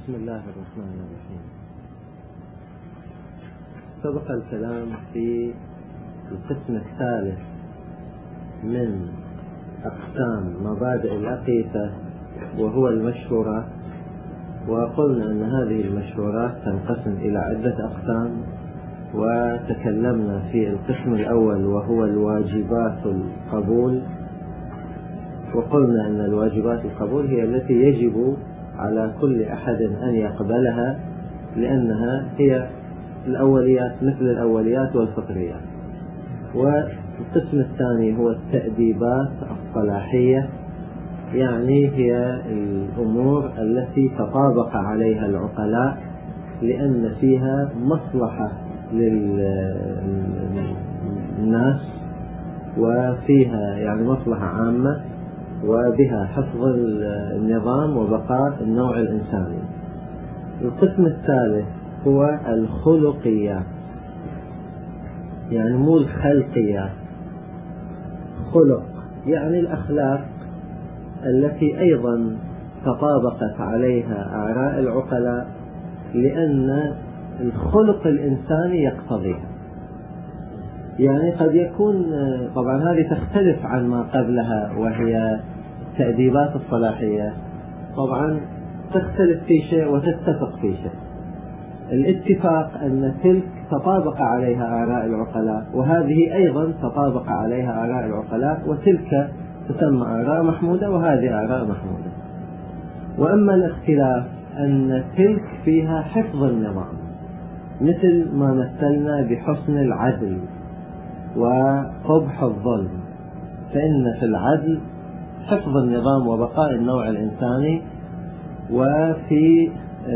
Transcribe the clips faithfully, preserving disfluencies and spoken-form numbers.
بسم الله الرحمن الرحيم. سبق الكلام في القسم الثالث من أقسام مبادئ العقيدة وهو المشهورات، وقلنا أن هذه المشهورات تنقسم إلى عدة أقسام، وتكلمنا في القسم الأول وهو الواجبات القبول، وقلنا أن الواجبات القبول هي التي يجب على كل أحد أن يقبلها، لأنها هي الأوليات مثل الأوليات والفطريات. والقسم الثاني هو التأديبات الصلاحية، يعني هي الأمور التي تطابق عليها العقلاء لأن فيها مصلحة للناس وفيها يعني مصلحة عامة، وبها حفظ النظام وبقاء النوع الإنساني. القسم الثالث هو الخلقيات، يعني مو الخلقيات، خلق يعني الأخلاق التي أيضا تطابقت عليها آراء العقلاء لأن الخلق الإنساني يقتضيها. يعني قد يكون طبعا هذه تختلف عن ما قبلها وهي التأديبات الصلاحية، طبعا تختلف في شيء وتتفق في شيء. الاتفاق أن تلك تطابق عليها آراء العقلاء، وهذه أيضا تطابق عليها آراء العقلاء، وتلك تسمى آراء محمودة وهذه آراء محمودة. وأما الاختلاف أن تلك فيها حفظ النظام، مثل ما مثلنا بحسن العدل وقبح الظلم، فإن في العدل حفظ النظام وبقاء النوع الإنساني، وفي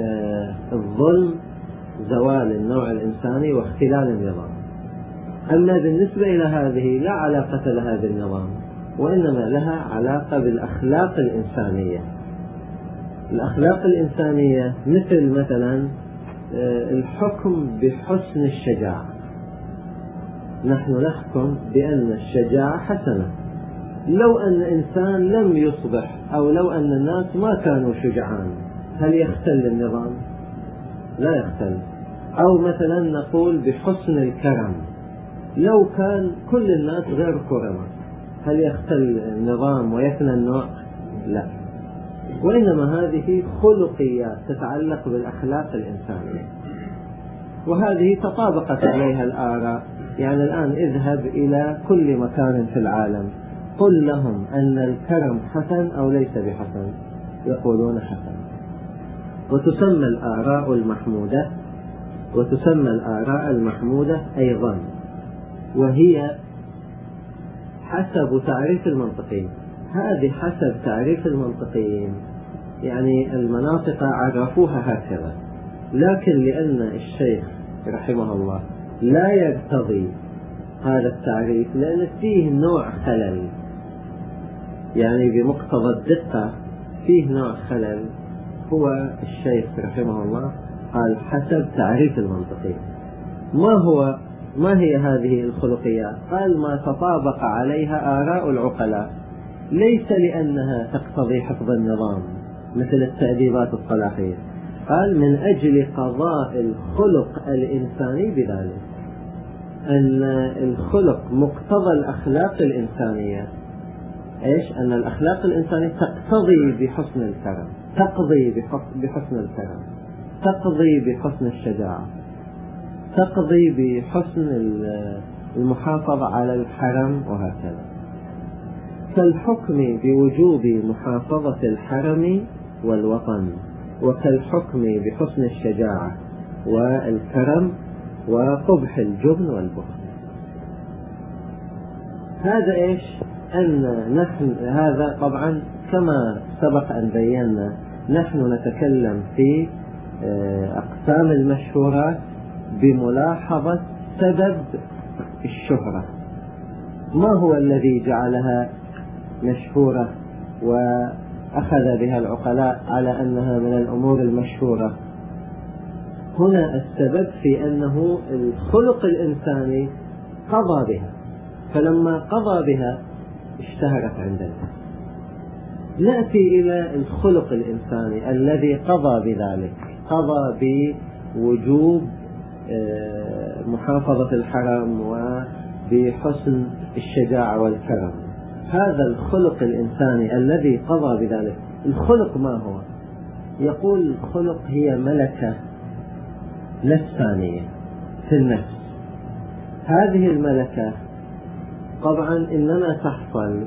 الظلم زوال النوع الإنساني واختلال النظام. أما بالنسبة إلى هذه لا علاقة لها بالنظام، وإنما لها علاقة بالأخلاق الإنسانية. الأخلاق الإنسانية مثل مثلا الحكم بحسن الشجاعة، نحن نحكم بأن الشجاعة حسنة، لو أن إنسان لم يصبح أو لو أن الناس ما كانوا شجعان هل يختل النظام؟ لا يختل. أو مثلا نقول بحسن الكرم، لو كان كل الناس غير كرماء هل يختل النظام ويفنى النوع؟ لا. وإنما هذه خلقيات تتعلق بالأخلاق الإنسانية، وهذه تطابقت عليها الآراء. يعني الآن اذهب إلى كل مكان في العالم قل لهم أن الكرم حسن أو ليس بحسن، يقولون حسن. وتسمى الآراء المحمودة وتسمى الآراء المحمودة أيضا، وهي حسب تعريف المنطقيين. هذه حسب تعريف المنطقيين، يعني المناطق عرفوها هكذا، لكن لأن الشيخ رحمه الله لا يقتضي هذا التعريف لأن فيه نوع خلل، يعني بمقتضى الدقة فيه نوع خلل، هو الشيخ رحمه الله قال حسب تعريف المنطقي. ما هو ما هي هذه الخلقيات؟ قال ما تطابق عليها آراء العقلاء، ليس لأنها تقتضي حفظ النظام مثل التأديبات الصلاحية، قال من أجل قضاء الخلق الإنساني بذلك، أن الخلق مقتضى الأخلاق الإنسانية. إيش؟ أن الأخلاق الإنسانية تقتضي بحسن الكرم، تقضي بحسن الكرم، تقضي بحسن الشجاعة، تقضي بحسن المحافظة على الحرم، وهكذا. كالحكم بوجوب محافظة الحرم والوطن، وكالحكم بحسن الشجاعة والكرم وقبح الجبن والبخل. هذا إيش؟ أن نحن هذا طبعا كما سبق أن بينا نحن نتكلم في أقسام المشهورات بملاحظة سبب الشهرة، ما هو الذي جعلها مشهورة وأخذ بها العقلاء على أنها من الأمور المشهورة؟ هنا السبب في أنه الخلق الإنساني قضى بها، فلما قضى بها اشتهرت عند الناس. نأتي إلى الخلق الإنساني الذي قضى بذلك، قضى بوجوب محافظة الحرم وبحسن الشجاعة والكرم. هذا الخلق الإنساني الذي قضى بذلك، الخلق ما هو؟ يقول الخلق هي ملكة نفسانية في النفس. هذه الملكة طبعا إنما تحصل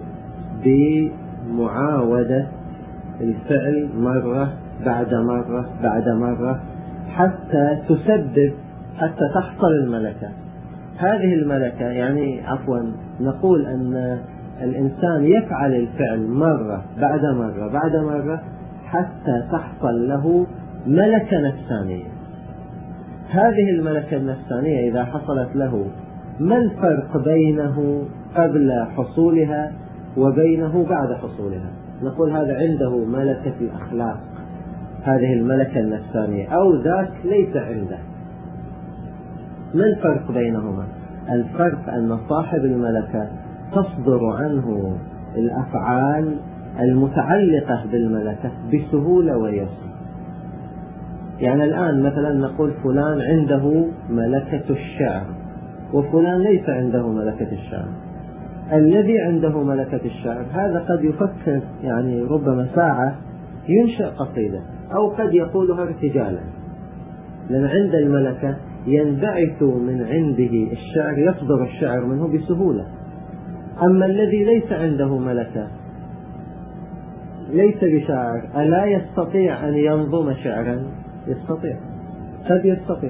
بمعاودة الفعل مرة بعد مرة بعد مرة حتى تسبب، حتى تحصل الملكة. هذه الملكة يعني عفوا نقول أن الإنسان يفعل الفعل مرة بعد مرة بعد مرة حتى تحصل له ملكة نفسانية. هذه الملكة النفسانية إذا حصلت له، ما الفرق بينه قبل حصولها وبينه بعد حصولها؟ نقول هذا عنده ملكة الأخلاق، هذه الملكة النفسانية، أو ذاك ليس عنده. ما الفرق بينهما؟ الفرق أن صاحب الملكة تصدر عنه الأفعال المتعلقة بالملكة بسهولة ويسر. يعني الآن مثلا نقول فلان عنده ملكة الشعر وفلان ليس عنده ملكة الشعر. الذي عنده ملكة الشعر هذا قد يفكر يعني ربما ساعة ينشأ قصيدة، أو قد يقولها ارتجالا، لأن عند الملكة ينبعث من عنده الشعر، يصدر الشعر منه بسهولة. أما الذي ليس عنده ملكة، ليس بشاعر، ألا يستطيع أن ينظم شعرا؟ يستطيع، قد يستطيع،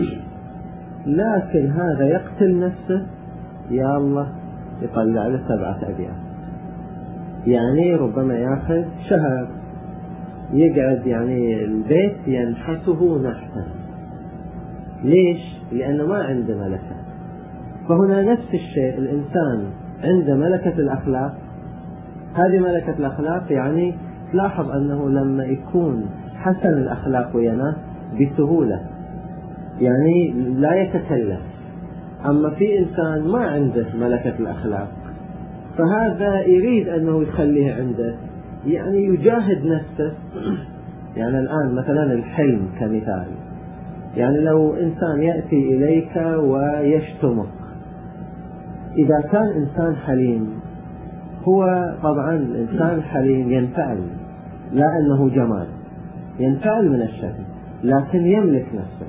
لكن هذا يقتل نفسه، يا الله يطلع له سبعة أبيات، يعني ربما ياخذ شهر يقعد يعني البيت ينحته نحتا. ليش؟ لأنه ما عنده ملكة. فهنا نفس الشيء، الإنسان عنده ملكة الأخلاق. هذه ملكة الأخلاق يعني تلاحظ أنه لما يكون حسن الأخلاق وينام بسهولة، يعني لا يتكلف. أما في إنسان ما عنده ملكة الأخلاق، فهذا يريد أنه يخليه عنده، يعني يجاهد نفسه. يعني الآن مثلا الحلم كمثال، يعني لو إنسان يأتي إليك ويشتمك، إذا كان إنسان حليم، هو طبعا الإنسان الحليم ينفعل، لا أنه جمال، ينفعل من الشتم، لكن يملك نفسه،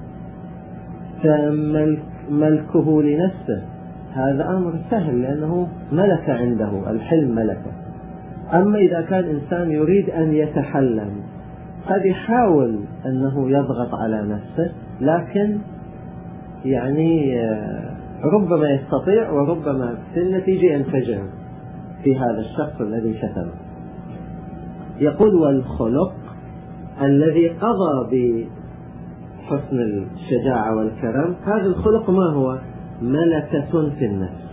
فملكه لنفسه هذا أمر سهل لأنه ملكة عنده، الحلم ملكة. أما إذا كان إنسان يريد أن يتحلم، قد يحاول أنه يضغط على نفسه، لكن يعني ربما يستطيع وربما في النتيجة ينفجر في هذا الشخص الذي شتمه. يقول والخلق الذي قضى بحسن الشجاعة والكرم، هذا الخلق ما هو؟ ملكة في النفس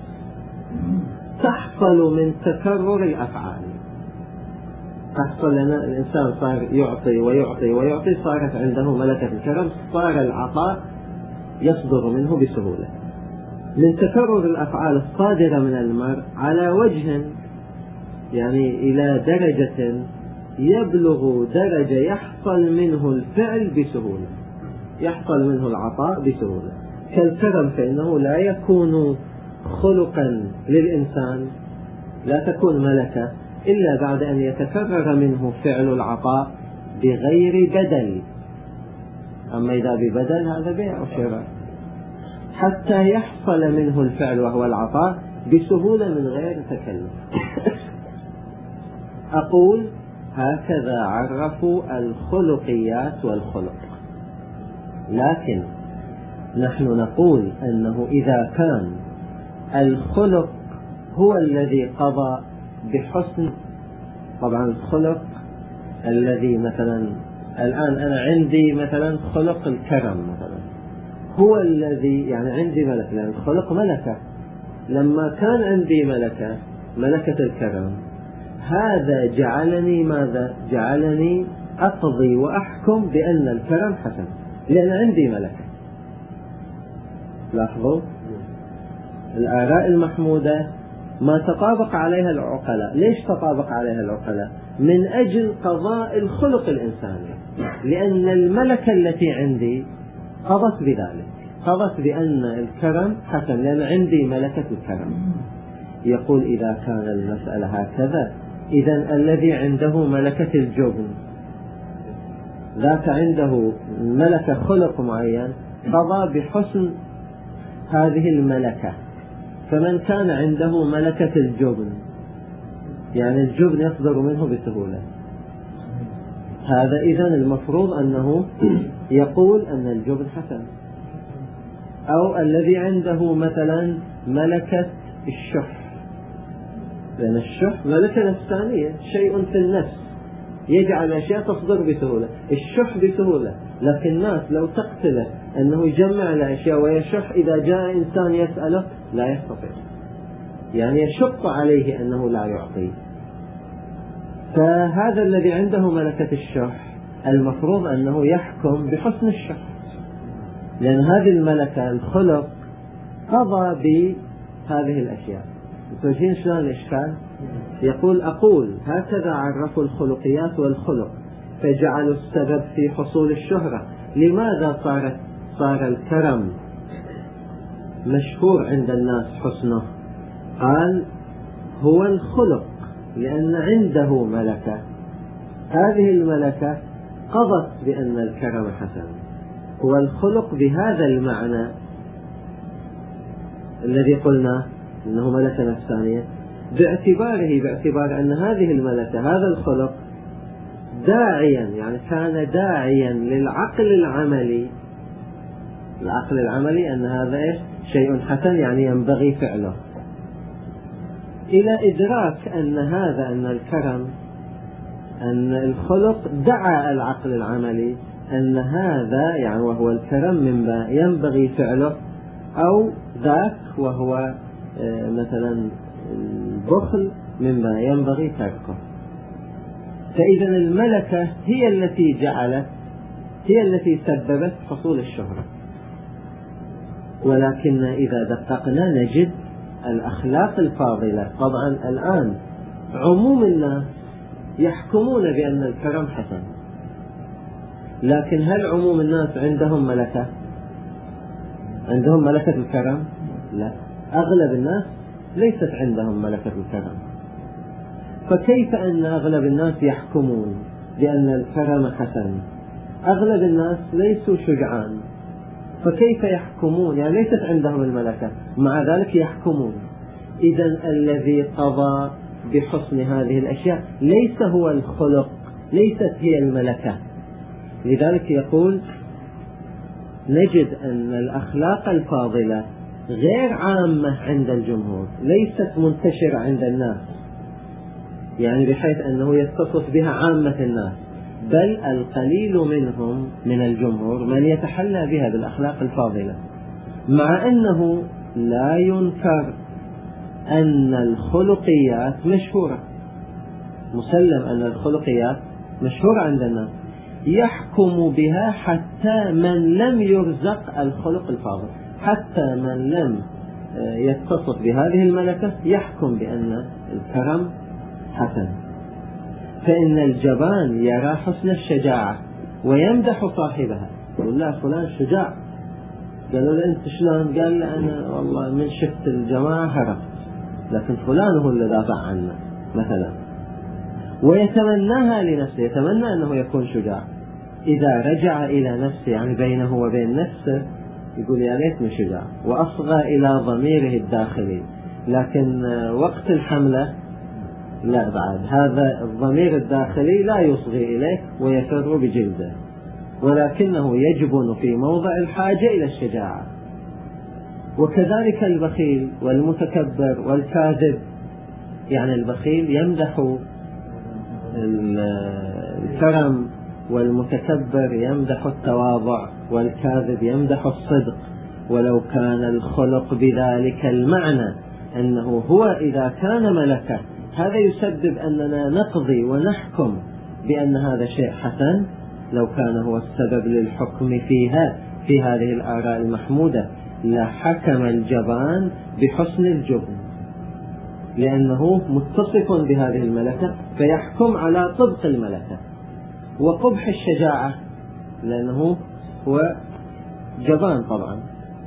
تحصل من تكرر الأفعال. تحصل لنا الإنسان صار يعطي ويعطي ويعطي، صارت عنده ملكة الكرم، صار العطاء يصدر منه بسهولة. من تكرر الأفعال الصادرة من المرء على وجه يعني إلى درجة يبلغ درجة يحصل منه الفعل بسهولة، يحصل منه العطاء بسهولة. كالكرم فإنه لا يكون خلقا للإنسان، لا تكون ملكة إلا بعد أن يتكرر منه فعل العطاء بغير بدل. أما إذا ببدل هذا بيع وشراء، حتى يحصل منه الفعل وهو العطاء بسهولة من غير تكلف. أقول هكذا عرفوا الخلقيات والخلق. لكن نحن نقول أنه إذا كان الخلق هو الذي قضى بحسن، طبعا الخلق الذي مثلا الآن أنا عندي مثلا خلق الكرم مثلا، هو الذي يعني عندي ملكة، لأن الخلق ملكة. لما كان عندي ملكة ملكة الكرم، هذا جعلني ماذا؟ جعلني أقضي وأحكم بأن الكرم حسن، لأن عندي ملكة. لاحظوا الآراء المحمودة ما تطابق عليها العقلاء. ليش تطابق عليها العقلاء؟ من أجل قضاء الخلق الإنساني، لأن الملكة التي عندي قضت بذلك، قضت بأن الكرم حسن، لأن عندي ملكة الكرم. يقول إذا كان المسألة هكذا، إذن الذي عنده ملكة الجبن ذاك عنده ملكة خلق معين قضى بحسن هذه الملكة. فمن كان عنده ملكة الجبن، يعني الجبن يصدر منه بسهولة، هذا إذن المفروض أنه يقول أن الجبن حسن. أو الذي عنده مثلا ملكة الشح، لأن الشح ملكة نفسانية، شيء في النفس يجعل أشياء تصدر بسهولة. الشح بسهولة، لكن الناس لو تقتله أنه يجمع الأشياء ويشح، إذا جاء إنسان يسأله لا يستطيع، يعني يشق عليه أنه لا يعطيه. فهذا الذي عنده ملكة الشح المفروض أنه يحكم بحسن الشح، لأن هذه الملكة الخلق قضى بهذه الأشياء. تجين شلون الإشكال؟ يقول أقول هكذا عرفوا الخلقيات والخلق فجعلوا السبب في حصول الشهرة. لماذا صارت صار الكرم مشهور عند الناس حسنه؟ قال هو الخلق، لأن عنده ملكة، هذه الملكة قضت بأن الكرم حسن. هو الخلق بهذا المعنى الذي قلنا إنه ملكة نفسانية، باعتباره باعتبار أن هذه الملكة هذا الخلق داعيا، يعني كان داعيا للعقل العملي. العقل العملي أن هذا إيش؟ شيء حسن، يعني ينبغي فعله، إلى إدراك أن هذا أن الكرم أن الخلق دعا العقل العملي أن هذا يعني وهو الكرم مما ينبغي فعله، أو ذاك وهو مثلا البخل مما ينبغي تركه. فإذا الملكة هي التي جعلت، هي التي سببت حصول الشهرة. ولكن إذا دققنا نجد الأخلاق الفاضلة. طبعا الآن عموم الناس يحكمون بأن الكرم حسن، لكن هل عموم الناس عندهم ملكة؟ عندهم ملكة الكرم؟ لا، أغلب الناس ليست عندهم ملكة الكرم. فكيف أن أغلب الناس يحكمون بأن الكرم حسن؟ أغلب الناس ليسوا شجعان، فكيف يحكمون؟ يعني ليست عندهم الملكة، مع ذلك يحكمون. إذن الذي قضى بحسن هذه الأشياء ليس هو الخلق، ليست هي الملكة. لذلك يقول نجد أن الأخلاق الفاضلة غير عامة عند الجمهور، ليست منتشرة عند الناس، يعني بحيث أنه يتصف بها عامة الناس، بل القليل منهم من الجمهور من يتحلى بها بالأخلاق الفاضلة. مع أنه لا ينكر أن الخلقيات مشهورة، مسلم أن الخلقيات مشهورة عند الناس، يحكم بها حتى من لم يرزق الخلق الفاضل، حتى من لم يتصف بهذه الملكة يحكم بأن الكرم حسن. فإن الجبان يرى حسن الشجاعة ويمدح صاحبها، يقول لا فلان شجاع. قالوا له أنت شلون؟ قال له أنا والله من شفت الجماعة هربت، لكن فلان هو اللي دافع عنا مثلا. ويتمناها لنفسه، يتمنى أنه يكون شجاع. إذا رجع إلى نفسه يعني بينه وبين نفسه يقول يا ليتني شجاع، وأصغى إلى ضميره الداخلي. لكن وقت الحملة لا، بعد هذا الضمير الداخلي لا يصغي إليه ويفر بجلده، ولكنه يجبن في موضع الحاجة إلى الشجاعة. وكذلك البخيل والمتكبر والكاذب، يعني البخيل يمدح الكرم، والمتكبر يمدح التواضع، والكاذب يمدح الصدق، ولو كان الخلق بذلك المعنى أنه هو إذا كان ملكة هذا يسبب أننا نقضي ونحكم بأن هذا شيء حسن، لو كان هو السبب للحكم فيها في هذه الآراء المحمودة لحكم الجبان بحسن الجبن. لأنه متصف بهذه الملكة فيحكم على طبق الملكة. وقبح الشجاعة لأنه هو جبان طبعا،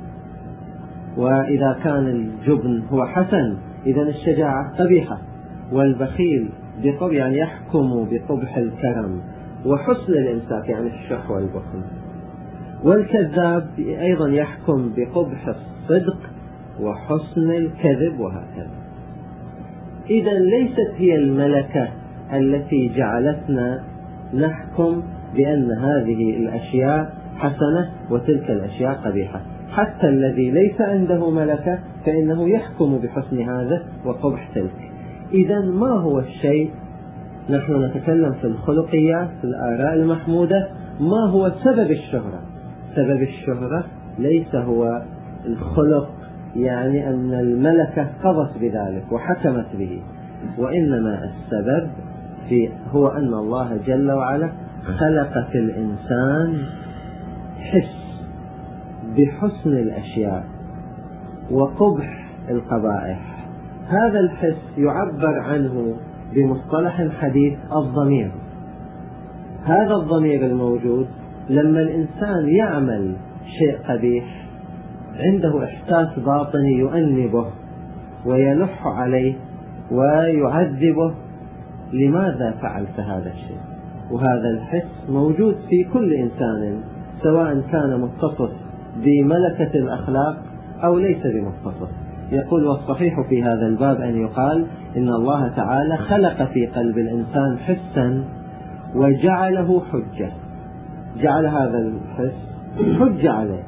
وإذا كان الجبن هو حسن إذا الشجاعة قبيحة. والبخيل بقبح يعني يحكم بقبح الكرم، وحسن الإمساك يعني الشح والبخل. والكذاب أيضا يحكم بقبح الصدق وحسن الكذب وهكذا. إذا ليست هي الملكة التي جعلتنا نحكم بأن هذه الأشياء حسنة وتلك الأشياء قبيحة. حتى الذي ليس عنده ملكة فإنه يحكم بحسن هذا وقبح تلك. إذا ما هو الشيء؟ نحن نتكلم في الخلقيات في الآراء المحمودة. ما هو سبب الشهرة؟ سبب الشهرة ليس هو الخلق، يعني أن الملكة قضت بذلك وحكمت به، وإنما السبب في هو أن الله جل وعلا خلق في الإنسان حس بحسن الأشياء وقبح القبائح. هذا الحس يعبر عنه بمصطلح حديث الضمير. هذا الضمير الموجود لما الإنسان يعمل شيء قبيح عنده إحساس باطني يؤنبه ويلح عليه ويعذبه، لماذا فعلت هذا الشيء؟ وهذا الحس موجود في كل إنسان سواء كان متصف بملكة الأخلاق أو ليس بمتصف. يقول والصحيح في هذا الباب أن يقال إن الله تعالى خلق في قلب الإنسان حسا وجعله حجة، جعل هذا الحس حجة عليه.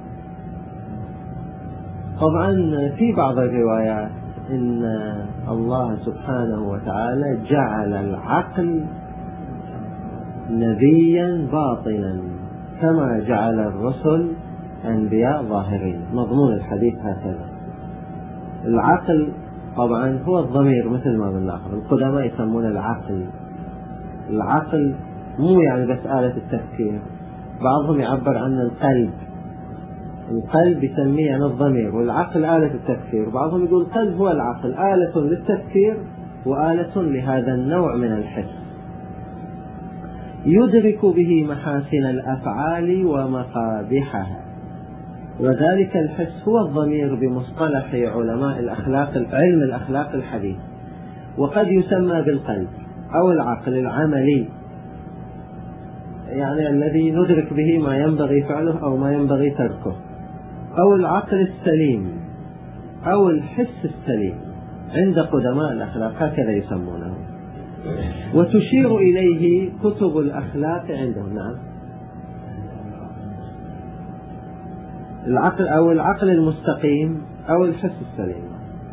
طبعا في بعض الروايات إن الله سبحانه وتعالى جعل العقل نبيا باطنا كما جعل الرسل أنبياء ظاهرين. مضمون الحديث هكذا. العقل طبعا هو الضمير مثل ما بنلاحظ القدماء يسمون العقل. العقل مو يعني بس آلة التفكير، بعضهم يعبر عن القلب. القلب يسميه يعني الضمير، والعقل آلة التفكير. بعضهم يقول القلب هو العقل، آلة للتفكير وآلة لهذا النوع من الحس، يدرك به محاسن الأفعال ومقابحها. وذلك الحس هو الضمير بمصطلح علماء الأخلاق علم الأخلاق الحديث، وقد يسمى بالقلب أو العقل العملي، يعني الذي ندرك به ما ينبغي فعله أو ما ينبغي تركه، أو العقل السليم أو الحس السليم عند قدماء الأخلاق هكذا يسمونه. وتشير إليه كتب الأخلاق عندهم. نعم، العقل أو العقل المستقيم أو الحس السليم.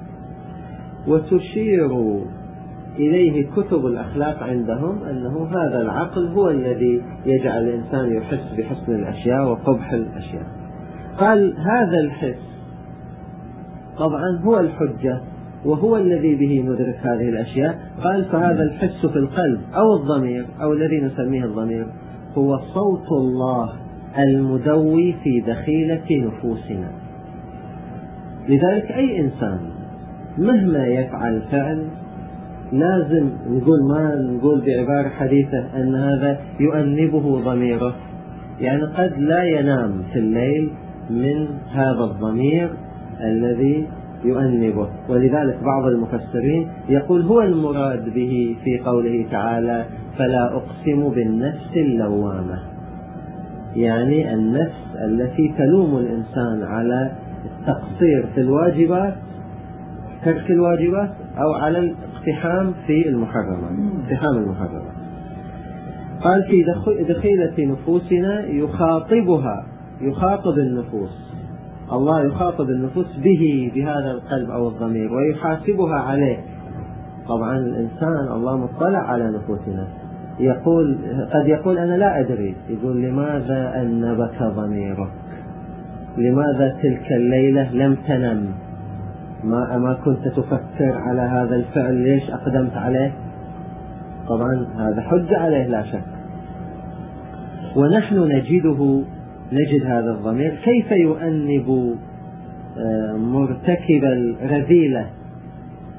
وتشير إليه كتب الأخلاق عندهم أنه هذا العقل هو الذي يجعل الإنسان يحس بحسن الأشياء وقبح الأشياء. قال هذا الحس طبعا هو الحجة وهو الذي به ندرك هذه الأشياء. قال فهذا الحس في القلب أو الضمير أو الذي نسميه الضمير هو صوت الله المدوي في دخيلة نفوسنا. لذلك أي إنسان مهما يفعل فعل لازم نقول ما نقول بعبارة حديثة أن هذا يؤنبه ضميره، يعني قد لا ينام في الليل من هذا الضمير الذي يؤنبه. ولذلك بعض المفسرين يقول هو المراد به في قوله تعالى فلا أقسم بالنفس اللوامة، يعني النفس التي تلوم الإنسان على التقصير في الواجبات ترك الواجبات أو على الاقتحام في المحرمات اقتحام المحرمات. قال في دخيلة نفوسنا يخاطبها، يخاطب النفوس، الله يخاطب النفوس به بهذا القلب أو الضمير ويحاسبها عليه. طبعا الإنسان الله مطلع على نفوسنا، يقول قد يقول أنا لا أدري، يقول لماذا أنبك ضميرك؟ لماذا تلك الليلة لم تنم؟ ما أما كنت تفكر على هذا الفعل ليش أقدمت عليه؟ طبعا هذا حجة عليه لا شك. ونحن نجده نجد هذا الضمير كيف يؤنب مرتكب الرذيلة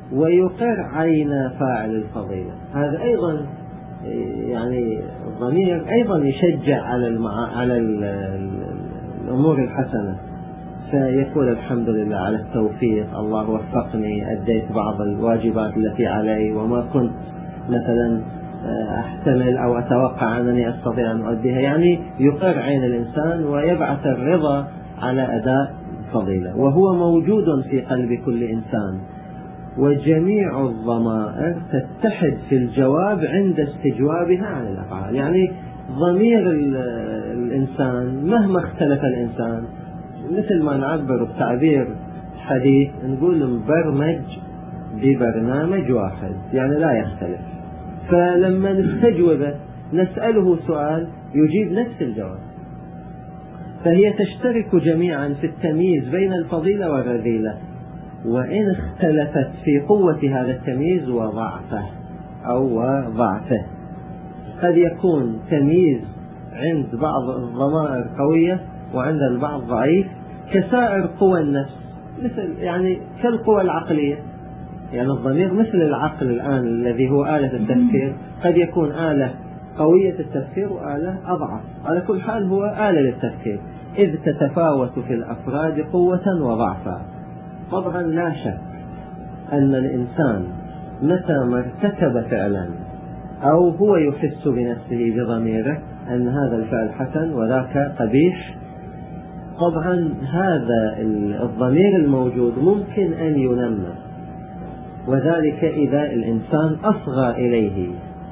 ويقر عين فاعل الفضيلة. هذا أيضا يعني الضمير أيضا يشجع على المع... على ال... الأمور الحسنة، فيقول الحمد لله على التوفيق، الله وفقني، أديت بعض الواجبات التي علي وما كنت مثلا أحتمل أو أتوقع أنني أستطيع أن أؤديها. يعني يقر عين الإنسان ويبعث الرضا على أداء الفضيلة، وهو موجود في قلب كل إنسان، وجميع الضمائر تتحد في الجواب عند استجوابها عن الأفعال. يعني ضمير الإنسان مهما اختلف الإنسان، مثل ما نعبر بتعبير حديث نقول مبرمج ببرنامج واحد، يعني لا يختلف. فلما نستجوبه نسأله سؤال يجيب نفس الجواب، فهي تشترك جميعا في التمييز بين الفضيلة والرذيلة، وإن اختلفت في قوة هذا التمييز وضعفه أو ضعفه. قد يكون تمييز عند بعض الضمائر قوية وعند البعض ضعيف، كسائر قوى النفس، مثل يعني كالقوى العقلية. يعني الضمير مثل العقل الآن الذي هو آلة التفكير، قد يكون آلة قوية التفكير وآلة أضعف، على كل حال هو آلة للتفكير، إذ تتفاوت في الأفراد قوة وضعفا. طبعا لا شك أن الإنسان متى ما ارتكب فعلا أو هو يحس بنفسه بضميره أن هذا الفعل حسن وذاك قبيح، طبعا هذا الضمير الموجود ممكن أن ينمى، وذلك إذا الإنسان أصغى إليه.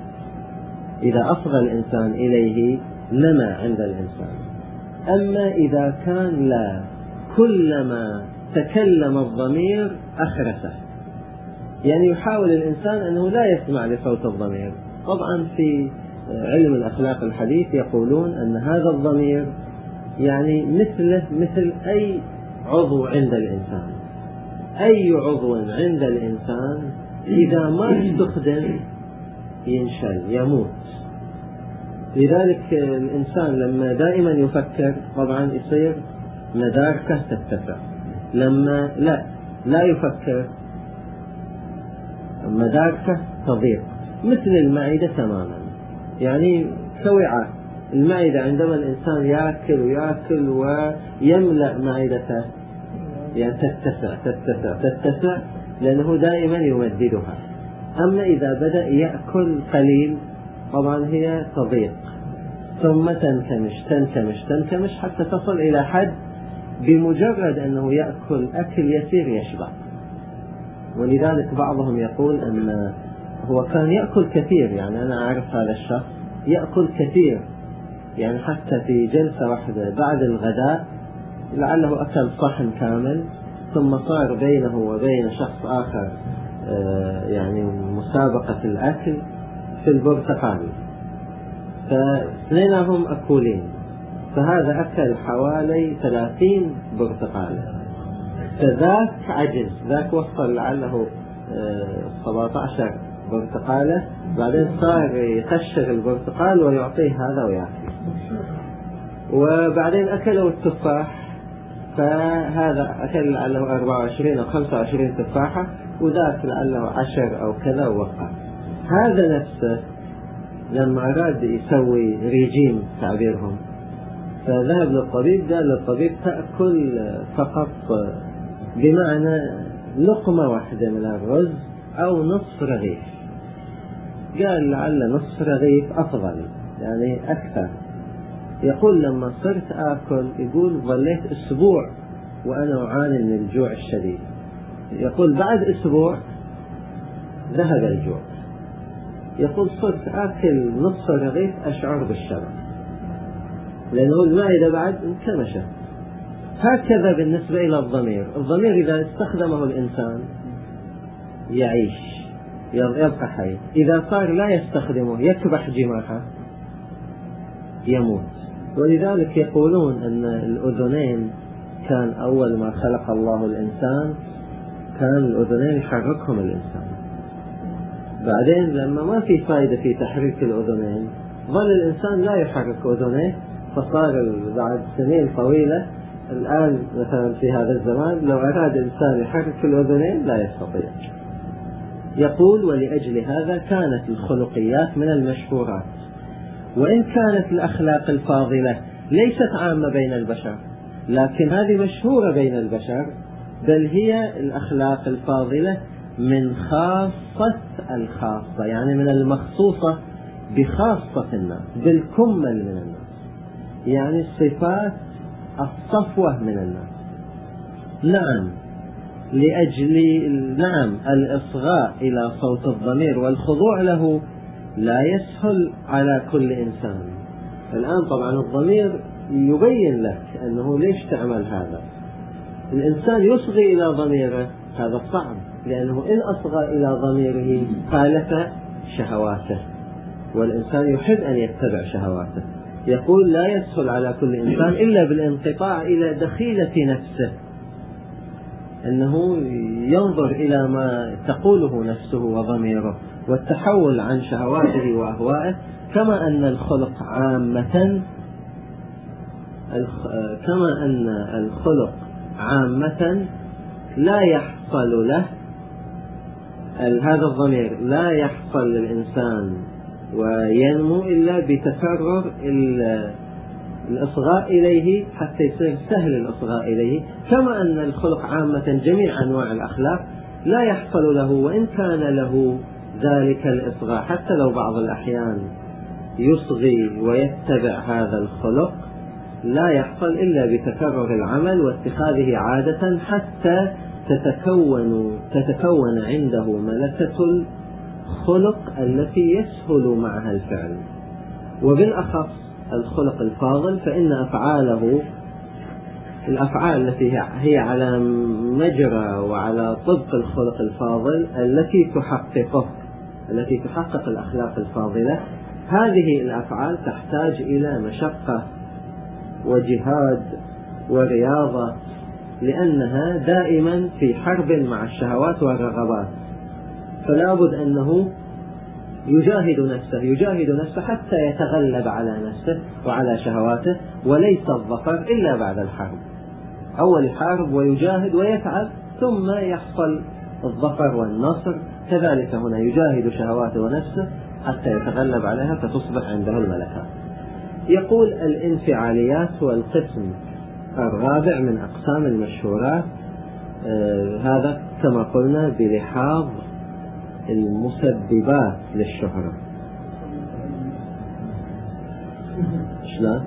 إذا أصغى الإنسان إليه نمى عند الإنسان. أما إذا كان لا، كلما تكلم الضمير أخرسه، يعني يحاول الإنسان أنه لا يسمع لصوت الضمير. طبعا في علم الأخلاق الحديث يقولون أن هذا الضمير يعني مثله مثل أي عضو عند الإنسان. أي عضو عند الإنسان إذا ما استخدم ينشل يموت. لذلك الإنسان لما دائما يفكر طبعا يصير مداركه تتسع، لما لا لا يفكر مداركه تضيق، مثل المعدة تماما. يعني كوعاء المعدة، عندما الإنسان يأكل ويأكل ويملأ معدته يعني تتسع تتسع تتسع لأنه دائما يمددها. أما إذا بدأ يأكل قليل طبعا هي تضيق، ثم تنكمش تنكمش تنكمش حتى تصل إلى حد بمجرد أنه يأكل أكل يسير يشبع. ولذلك بعضهم يقول أن هو كان يأكل كثير، يعني أنا أعرف هذا الشخص يأكل كثير، يعني حتى في جلسة واحدة بعد الغداء لعله أكل صحن كامل، ثم صار بينه وبين شخص آخر يعني مسابقة الأكل في البرتقال، فاثنينهم أكولين، فهذا أكل حوالي ثلاثين برتقالة، فذاك عجز، ذاك وصل لعله سبعة عشر برتقالة، بعدين صار يقشر البرتقال ويعطيه هذا ويأكل. وبعدين أكلوا التفاح، فهذا أكل لعله أربعة وعشرين أو خمسة وعشرين تفاحة، وذاك لعله عشر أو كذا ووقع. هذا نفسه لما أراد يسوي ريجيم تعبيرهم، فذهب للطبيب، قال للطبيب تأكل فقط بمعنى لقمة واحدة من الرز أو نصف رغيف. قال لعل نصف رغيف أفضل يعني أكثر. يقول لما صرت آكل، يقول ظليت أسبوع وأنا أعاني من الجوع الشديد. يقول بعد أسبوع ذهب الجوع. يقول صرت آكل نصف رغيف أشعر بالشبع، لأنه المعدة بعد انكمشت. هكذا بالنسبة إلى الضمير. الضمير إذا استخدمه الإنسان يعيش يبقى حي، إذا صار لا يستخدمه يكبح جماحه يموت. ولذلك يقولون أن الأذنين كان أول ما خلق الله الإنسان كان الأذنين يحركهم الإنسان، بعدين لما ما في فائدة في تحريك الأذنين ظل الإنسان لا يحرك أذنيه، فصار بعد سنين طويلة الآن مثلا في هذا الزمان لو أراد إنسان يحرك الأذنين لا يستطيع. يقول: ولأجل هذا كانت الخلقيات من المشهورات، وإن كانت الأخلاق الفاضلة ليست عامة بين البشر، لكن هذه مشهورة بين البشر، بل هي الأخلاق الفاضلة من خاصة الخاصة، يعني من المخصوصة بخاصة الناس، بالكمل من الناس، يعني صفات الصفوة من الناس. نعم، لأجل نعم الإصغاء إلى صوت الضمير والخضوع له لا يسهل على كل إنسان. الآن طبعا الضمير يبين لك أنه ليش تعمل هذا. الإنسان يصغي إلى ضميره، هذا صعب، لأنه إن أصغى إلى ضميره خالف شهواته، والإنسان يحب أن يتبع شهواته. يقول: لا يسهل على كل إنسان إلا بالانقطاع إلى دخيلة نفسه، أنه ينظر إلى ما تقوله نفسه وضميره والتحول عن شهواته وأهوائه. كما أن الخلق عامة كما أن الخلق عامة لا يحصل له هذا الضمير، لا يحصل للإنسان وينمو إلا بتكرر الإصغاء إليه حتى يصير سهل الإصغاء إليه. كما أن الخلق عامة جميع أنواع الأخلاق لا يحصل له وإن كان له ذلك الإصغاء، حتى لو بعض الأحيان يصغي ويتبع هذا الخلق، لا يحصل إلا بتكرر العمل واتخاذه عادة حتى تتكون تتكون عنده ملكة الخلق التي يسهل معها الفعل. وبالأخص الخلق الفاضل، فإن أفعاله الأفعال التي هي على مجرى وعلى طبق الخلق الفاضل التي تحققه التي تحقق الأخلاق الفاضلة، هذه الأفعال تحتاج إلى مشقة وجهاد ورياضة، لأنها دائما في حرب مع الشهوات والرغبات. فلا بد أنه يجاهد نفسه يجاهد نفسه حتى يتغلب على نفسه وعلى شهواته، وليس الظفر إلا بعد الحرب. أول يحارب ويجاهد ويفعل ثم يحصل الظفر والنصر. كذلك هنا يجاهد شهواته ونفسه حتى يتغلب عليها فتصبح عنده الملكة. يقول: الانفعاليات والقسم الرابع من أقسام المشهورات، آه هذا كما قلنا بلحاظ المسببات للشهرة. شلون؟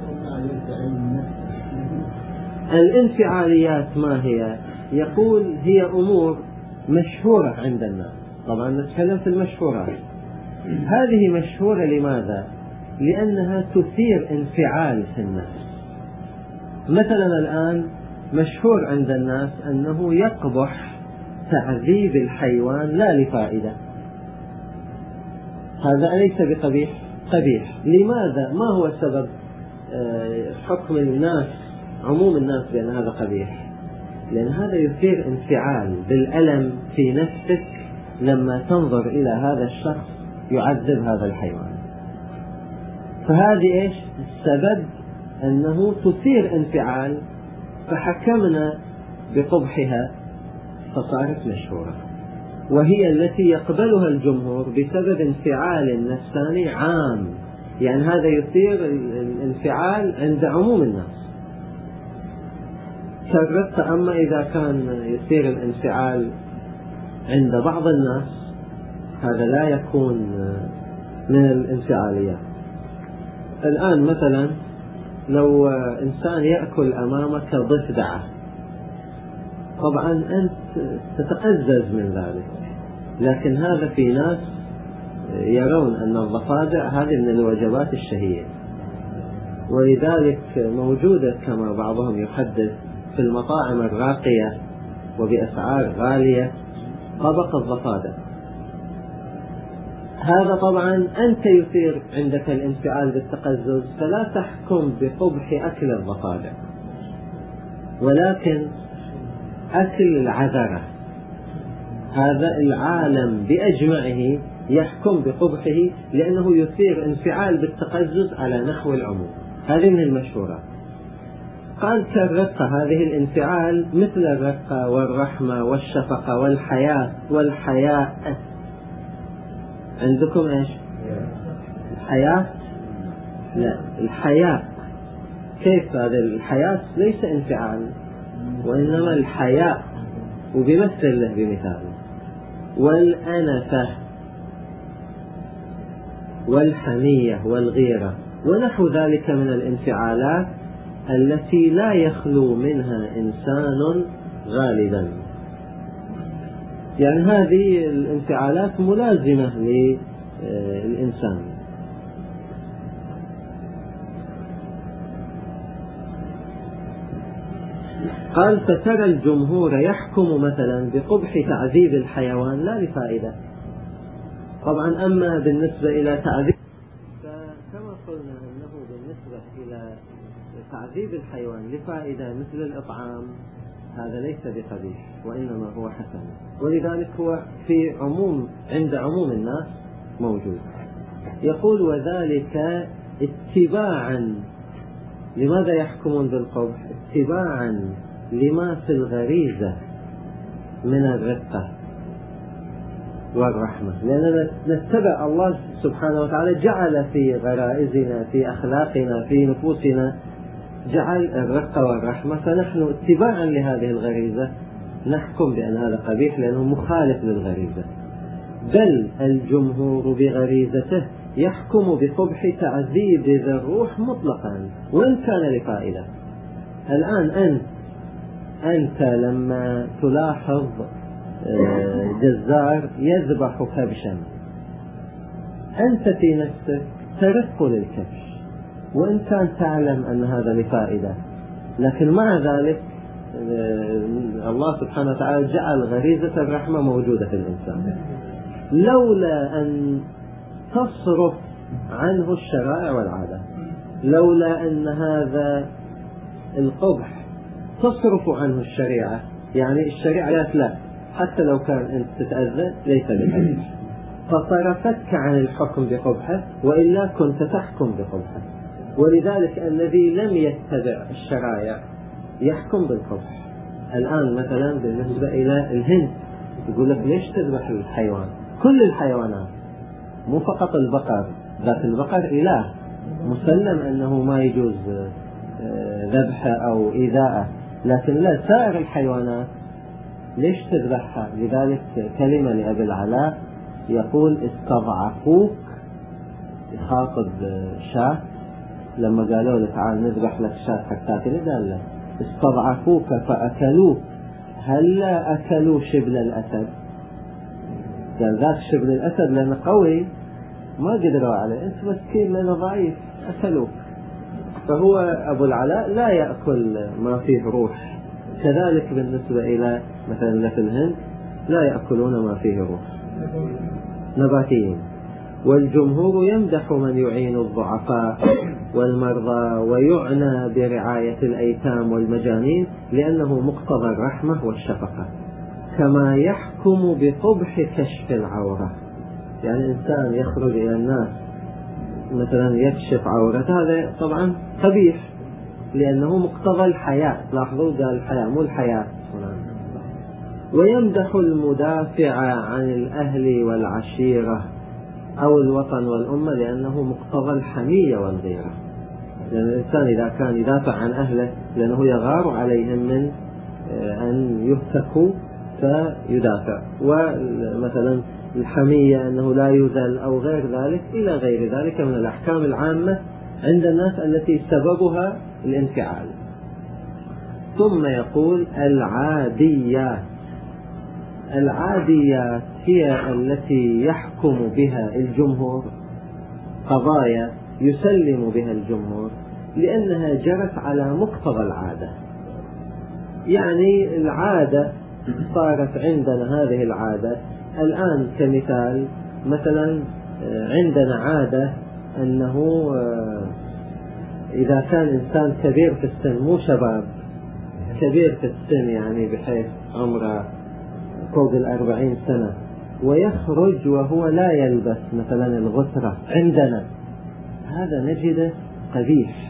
الانفعاليات ما هي؟ يقول: هي أمور مشهورة عند الناس. طبعا نتكلم في المشهورات. هذه مشهورة لماذا؟ لأنها تثير انفعال في الناس. مثلا الآن مشهور عند الناس أنه يقبح تعذيب الحيوان لا لفائدة. هذا أليس بقبيح؟ قبيح. لماذا؟ ما هو سبب حكم الناس عموم الناس بأن هذا قبيح؟ لأن هذا يثير انفعال بالألم في نفسك لما تنظر إلى هذا الشخص يعذب هذا الحيوان. فهذه إيش السبب؟ أنه تثير انفعال، فحكمنا بقبحها فصارت مشهورة، وهي التي يقبلها الجمهور بسبب انفعال نفساني عام. يعني هذا يثير الانفعال عند عموم الناس. كررت. أما إذا كان يثير الانفعال عند بعض الناس هذا لا يكون من الانفعاليات. الآن مثلا لو إنسان يأكل أمامك ضفدعة، طبعا أنت تتقزز من ذلك، لكن هذا في ناس يرون أن الضفادع هذه من الوجبات الشهية، ولذلك موجودة كما بعضهم يحدث في المطاعم الراقية وبأسعار غالية طبق الضفادع. هذا طبعا أنت يثير عندك الانفعال بالتقزز، فلا تحكم بقبح أكل الضفادع، ولكن أكل العذرة هذا العالم بأجمعه يحكم بقبحه، لأنه يثير انفعال بالتقزز على نحو العموم. هذه من المشهورات. قال كالرقة، هذه الانفعال مثل الرقة والرحمة والشفقة والحياة والحياء. عندكم ايش؟ الحياة؟ لا، الحياء. كيف هذا؟ الحياة ليس انفعال وإنما الحياء، وبيمثل له بمثال. والأنفة والحمية والغيرة ونحو ذلك من الانفعالات التي لا يخلو منها إنسان غالبا. يعني هذه الانفعالات ملازمة للإنسان. قال فترى الجمهور يحكم مثلا بقبح تعذيب الحيوان لا لفائدة. طبعا أما بالنسبة إلى تعذيب، فكما قلنا أنه بالنسبة إلى تعذيب الحيوان لفائدة مثل الإطعام، هذا ليس بقبيح وإنما هو حسن، ولذلك هو في عموم عند عموم الناس موجود. يقول وذلك اتباعا. لماذا يحكمون بالقبح؟ اتباعا لما في الغريزة من الرقة والرحمة، لأننا نتبع الله سبحانه وتعالى، جعل في غرائزنا في أخلاقنا في نفوسنا جعل الرقة والرحمة، فنحن اتباعا لهذه الغريزة نحكم بأن هذا قبيح لأنه مخالف للغريزة. بل الجمهور بغريزته يحكم بقبح تعذيب ذي الروح مطلقا وإن كان لفائدة. الآن أنت أنت لما تلاحظ جزار يذبح كبشا، أنت في نفسك ترق للكبش وإن كان تعلم أن هذا لفائدة، لكن مع ذلك الله سبحانه وتعالى جعل غريزة الرحمة موجودة في الإنسان. لولا أن تصرف عنه الشرائع والعادة، لولا أن هذا القبح تصرف عنه الشريعة، يعني الشريعة لا، حتى لو كان أنت تتأذى ليس بقبيح، فصرفتك عن الحكم بقبحه، وإلا كنت تحكم بقبحه. ولذلك الذي لم يتبع الشرائع يحكم بالقبح. الآن مثلا بالنسبة إلى الهند يقول لك ليش تذبح الحيوان؟ كل الحيوانات، مو فقط البقر، ذات البقر إله مسلم أنه ما يجوز ذبحه أو إيذاءه، لكن لا، سائر الحيوانات ليش تذبحها؟ لذلك كلمة لأبي العلاء يقول استضعفوك، يخاطب شاة لما قالوا له تعال نذبح لك شاة حتى تاكل، قال له استضعفوك فأكلوك، هلا أكلوا شبل الأسد؟ قال ذاك شبل الأسد لأنه قوي ما قدروا عليه، أنت مسكين لأنه ضعيف أكلوك. فهو أبو العلاء لا يأكل ما فيه روح. كذلك بالنسبة إلى مثلا في الهند لا يأكلون ما فيه روح، نباتيين. والجمهور يمدح من يعين الضعفاء والمرضى ويعنى برعاية الأيتام والمجانين لأنه مقتضى الرحمة والشفقة، كما يحكم بقبح كشف العورة. يعني إنسان يخرج إلى الناس مثلا يكشف عورته، هذا طبعا قبيح لأنه مقتضى الحياة. لاحظوا قال الحياة مو الحياة. ويمدح المدافع عن الأهل والعشيرة أو الوطن والأمة لأنه مقتضى الحمية والغيرة، لأن الإنسان إذا كان يدافع عن أهله لأنه يغار عليهم من أن يهتكوا فيدافع، ومثلا الحمية أنه لا يذل أو غير ذلك إلى غير ذلك من الأحكام العامة عند الناس التي سببها الانفعال. ثم يقول العاديات. العاديات هي التي يحكم بها الجمهور، قضايا يسلم بها الجمهور لأنها جرت على مقتضى العادة. يعني العادة صارت عندنا هذه العادة الآن، كمثال مثلا عندنا عادة أنه إذا كان إنسان كبير في السن، مو شباب، كبير في السن يعني بحيث عمره فوق الأربعين سنة، ويخرج وهو لا يلبس مثلا الغترة عندنا، هذا نجده قبيح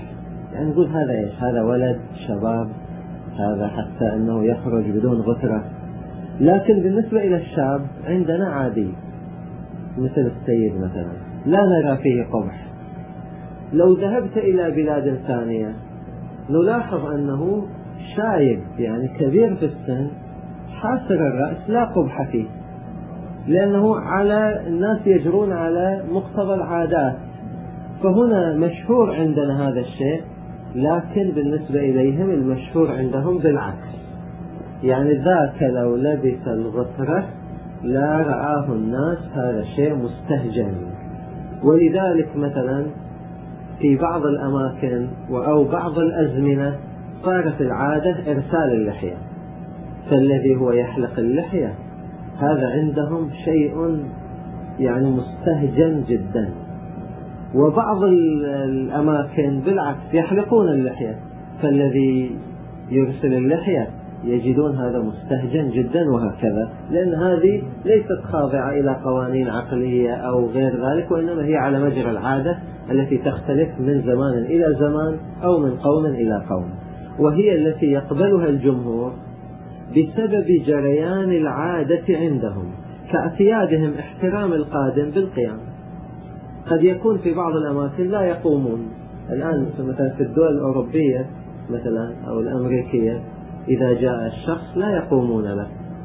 يعني نقول هذا إيش؟ هذا ولد شباب، هذا حتى أنه يخرج بدون غترة. لكن بالنسبة إلى الشاب عندنا عادي مثل السيد مثلا، لا نرى فيه قبح. لو ذهبت إلى بلاد ثانية نلاحظ أنه شايب، يعني كبير في السن، حاسر الرأس، لا قبح فيه، لأنه على الناس يجرون على مقتضى العادات. فهنا مشهور عندنا هذا الشيء، لكن بالنسبة إليهم المشهور عندهم بالعكس، يعني ذاك لو لبس الغترة لا رآه الناس هذا الشيء مستهجن. ولذلك مثلا في بعض الأماكن أو بعض الأزمنة صارت العادة إرسال اللحية، فالذي هو يحلق اللحية هذا عندهم شيء يعني مستهجن جدا. وبعض الأماكن بالعكس يحلقون اللحية، فالذي يرسل اللحية يجدون هذا مستهجن جدا، وهكذا، لأن هذه ليست خاضعة إلى قوانين عقلية أو غير ذلك، وإنما هي على مجرى العادة التي تختلف من زمان إلى زمان أو من قوم إلى قوم، وهي التي يقبلها الجمهور بسبب جريان العادة عندهم، كاعتيادهم احترام القادم بالقيام. قد يكون في بعض الأماكن لا يقومون. الآن مثلا في الدول الأوروبية مثلا أو الأمريكية إذا جاء الشخص لا يقومون له.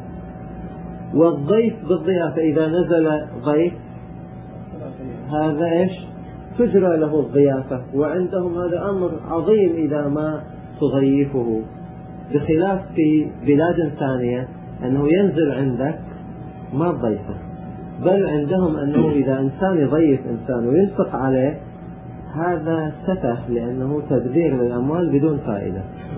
والضيف بالضيافة إذا نزل ضيف هذا إيش؟ تجرى له الضيافة، وعندهم هذا أمر عظيم إذا ما تضيفه، بخلاف في بلاد ثانية أنه ينزل عندك ما تضيفه، بل عندهم أنه إذا إنسان يضيف إنسان وينفق عليه هذا سفه، لأنه تبذير للأموال بدون فائدة.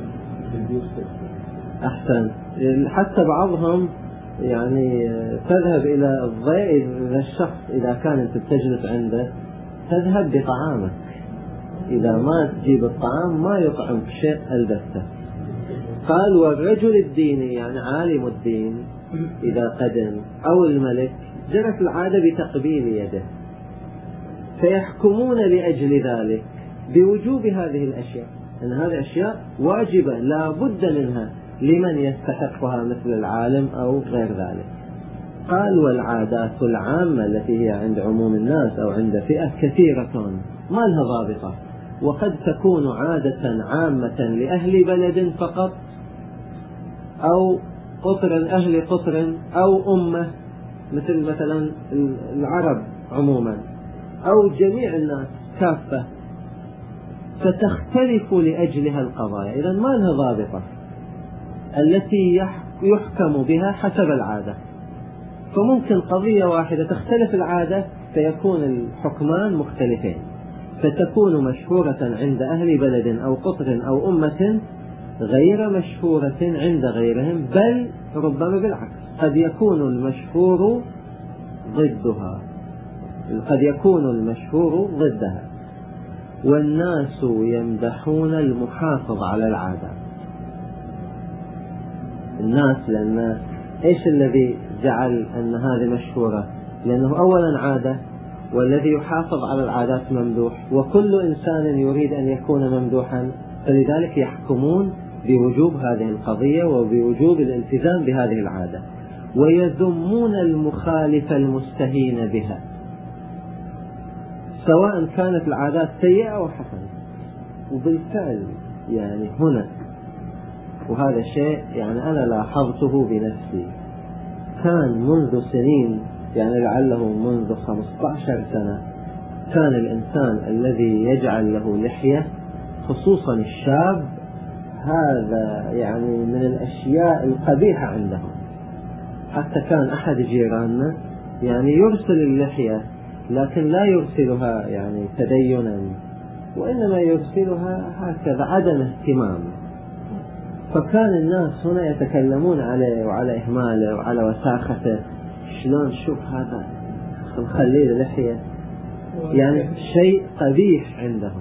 أحسن. حتى بعضهم يعني تذهب إلى الضيف، إلى الشخص إذا كان أنت تجلس عنده تذهب بطعامك، إذا ما تجيب الطعام ما يطعمك شيء البتة. قال والرجل الديني، يعني عالم الدين إذا قدم أو الملك جرت العادة بتقبيل يده، فيحكمون لأجل ذلك بوجوب هذه الأشياء، أن هذه أشياء واجبة لا بد منها لمن يستحقها مثل العالم أو غير ذلك. قال والعادات العامة التي هي عند عموم الناس أو عند فئة كثيرة ما لها ضابطة، وقد تكون عادة عامة لأهل بلد فقط أو قطر أهل قطر أو أمة مثل مثلا العرب عموما أو جميع الناس كافة، فتختلف لأجلها القضايا. إذا ما لها ضابطة التي يحكم بها حسب العادة، فممكن قضية واحدة تختلف العادة فيكون الحكمان مختلفين، فتكون مشهورة عند أهل بلد أو قطر أو أمة غير مشهورة عند غيرهم، بل ربما بالعكس قد يكون المشهور ضدها، قد يكون المشهور ضدها. والناس يمدحون المحافظ على العادة. الناس لأن إيش الذي جعل أن هذه مشهورة؟ لأنه أولا عادة، والذي يحافظ على العادات ممدوح، وكل إنسان يريد أن يكون ممدوحا، فلذلك يحكمون بوجوب هذه القضية وبوجوب الالتزام بهذه العادة، ويذمون المخالف المستهين بها سواء كانت العادات سيئة أو حسنة. وبالفعل يعني هنا، وهذا شيء يعني أنا لاحظته بنفسي، كان منذ سنين يعني لعله منذ خمسة عشر سنة كان الإنسان الذي يجعل له لحية خصوصا الشاب هذا يعني من الأشياء القبيحة عندهم. حتى كان أحد جيراننا يعني يرسل اللحية، لكن لا يرسلها يعني تدينا، وإنما يرسلها هكذا عدم اهتمام. فكان الناس هنا يتكلمون عليه وعلى إهماله وعلى وساخته، شلون شوف هذا خليه لحية، يعني شيء قبيح عندهم،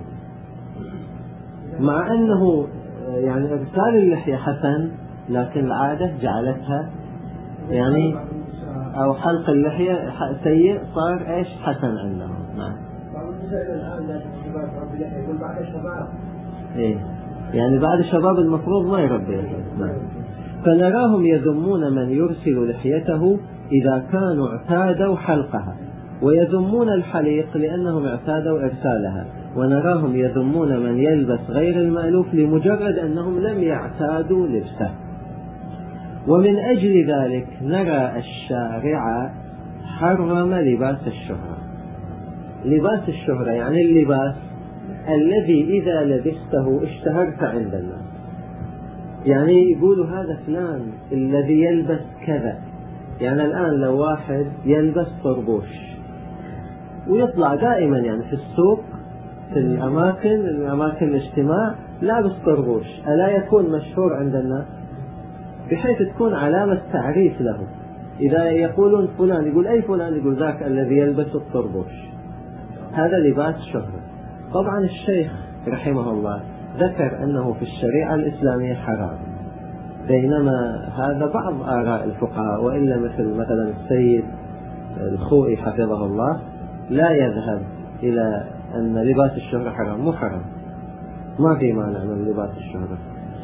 مع أنه يعني إرسال اللحية حسن، لكن العادة جعلتها يعني أو حلق اللحية سيء، صار إيش حسن عندهم. نعم. إيه يعني بعد الشباب المفروض ما يربي. فنراهم يذمون من يرسل لحيته إذا كانوا اعتادوا حلقها، ويذمون الحليق لأنهم اعتادوا إرسالها، ونراهم يذمون من يلبس غير المألوف لمجرد أنهم لم يعتادوا لبسه. ومن أجل ذلك نرى الشارع حرم لباس الشهرة. لباس الشهرة يعني اللباس الذي إذا لبسته اشتهرت عند الناس، يعني يقولوا هذا فلان الذي يلبس كذا. يعني الآن لو واحد يلبس طربوش ويطلع دائما يعني في السوق في الأماكن الأماكن الاجتماع لابس طربوش، ألا يكون مشهور عند الناس بحيث تكون علامة تعريف له؟ إذا يقولون فلان يقول أي فلان، يقول ذاك الذي يلبس الطربوش. هذا لباس شهرة. طبعا الشيخ رحمه الله ذكر أنه في الشريعة الإسلامية حرام، بينما هذا بعض آراء الفقهاء، وإلا مثل مثلا السيد الخوئي حفظه الله لا يذهب إلى أن لباس الشهرة حرام. مو حرام، ما في مانع من لباس الشهرة.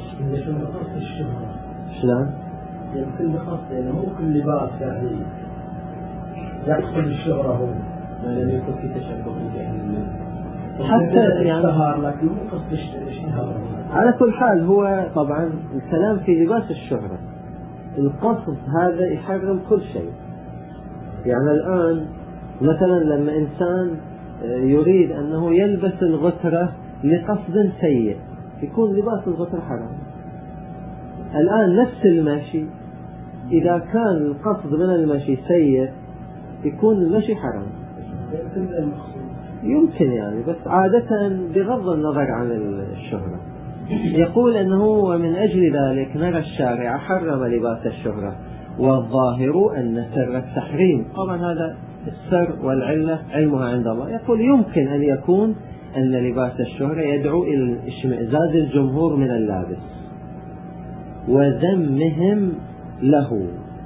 شلون؟ يمكن بخاص لأنه مو كل لباس يعني يقصد الشهرة هو ما لم يكن في تشبه بالجاهلية حتى يعني لكن مو قصد الشهرة. على كل حال هو طبعا الكلام في لباس الشهرة، القصد هذا يحرم كل شيء. يعني الآن مثلا لما إنسان يريد أنه يلبس الغترة لقصد سيء يكون لباس الغترة حرام. الآن نفس المشي إذا كان القصد من المشي سيء يكون المشي حرام. يمكن يعني، بس عادة بغض النظر عن الشهرة. يقول أنه ومن أجل ذلك نرى الشارع حرم لباس الشهرة، والظاهر أن سر التحريم، طبعا هذا السر والعلة علمها عند الله. يقول يمكن أن يكون أن لباس الشهرة يدعو إلى اشمئزاز الجمهور من اللابس وذمهم له.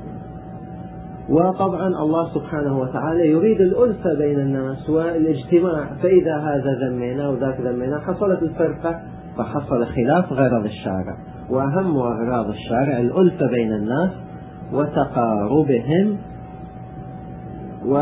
وطبعا الله سبحانه وتعالى يريد الألفة بين الناس والاجتماع، فإذا هذا ذمينا وذاك ذمينا حصلت الفرقة، فحصل خلاف غرض الشارع. وأهم أغراض الشارع الألفة بين الناس وتقاربهم و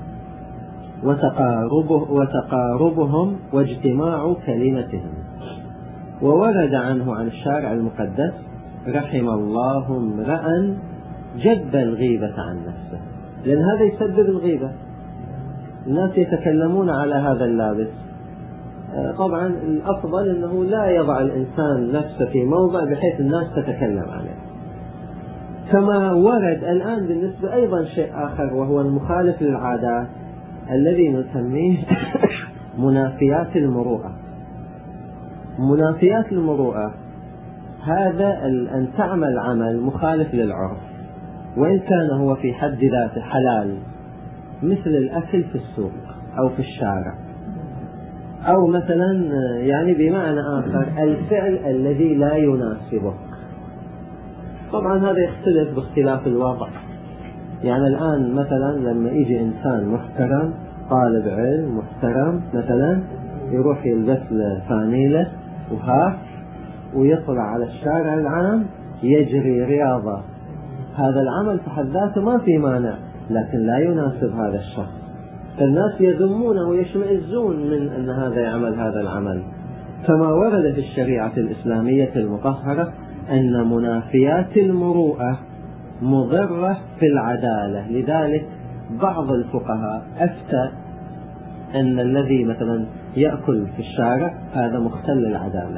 وتقاربه وتقاربهم واجتماع كلمتهم. وورد عنه عن الشارع المقدس رحم الله امرأ جب الغيبة عن نفسه، لأن هذا يسبب الغيبة. الناس يتكلمون على هذا اللابس، طبعا الأفضل أنه لا يضع الإنسان نفسه في موضع بحيث الناس تتكلم عليه. كما ورد الآن بالنسبة أيضا شيء آخر، وهو المخالف للعادات الذي نسميه منافيات المروءة. منافيات المروءة هذا أن تعمل عمل مخالف للعرف وإن كان هو في حد ذاته حلال، مثل الأكل في السوق أو في الشارع، أو مثلا يعني بمعنى آخر الفعل الذي لا يناسبه. طبعا هذا يختلف باختلاف الوضع. يعني الآن مثلا لما يجي إنسان محترم طالب علم محترم مثلا يروح يلبس له فانيلة وهاف ويطلع على الشارع العام يجري رياضة، هذا العمل في حد ذاته ما في مانع، لكن لا يناسب هذا الشخص، فالناس يذمونه ويشمئزون من أن هذا يعمل هذا العمل. كما ورد في الشريعة الإسلامية المطهرة أن منافيات المروءة مضرة في العدالة، لذلك بعض الفقهاء أفتى أن الذي مثلا يأكل في الشارع هذا مختل العدالة.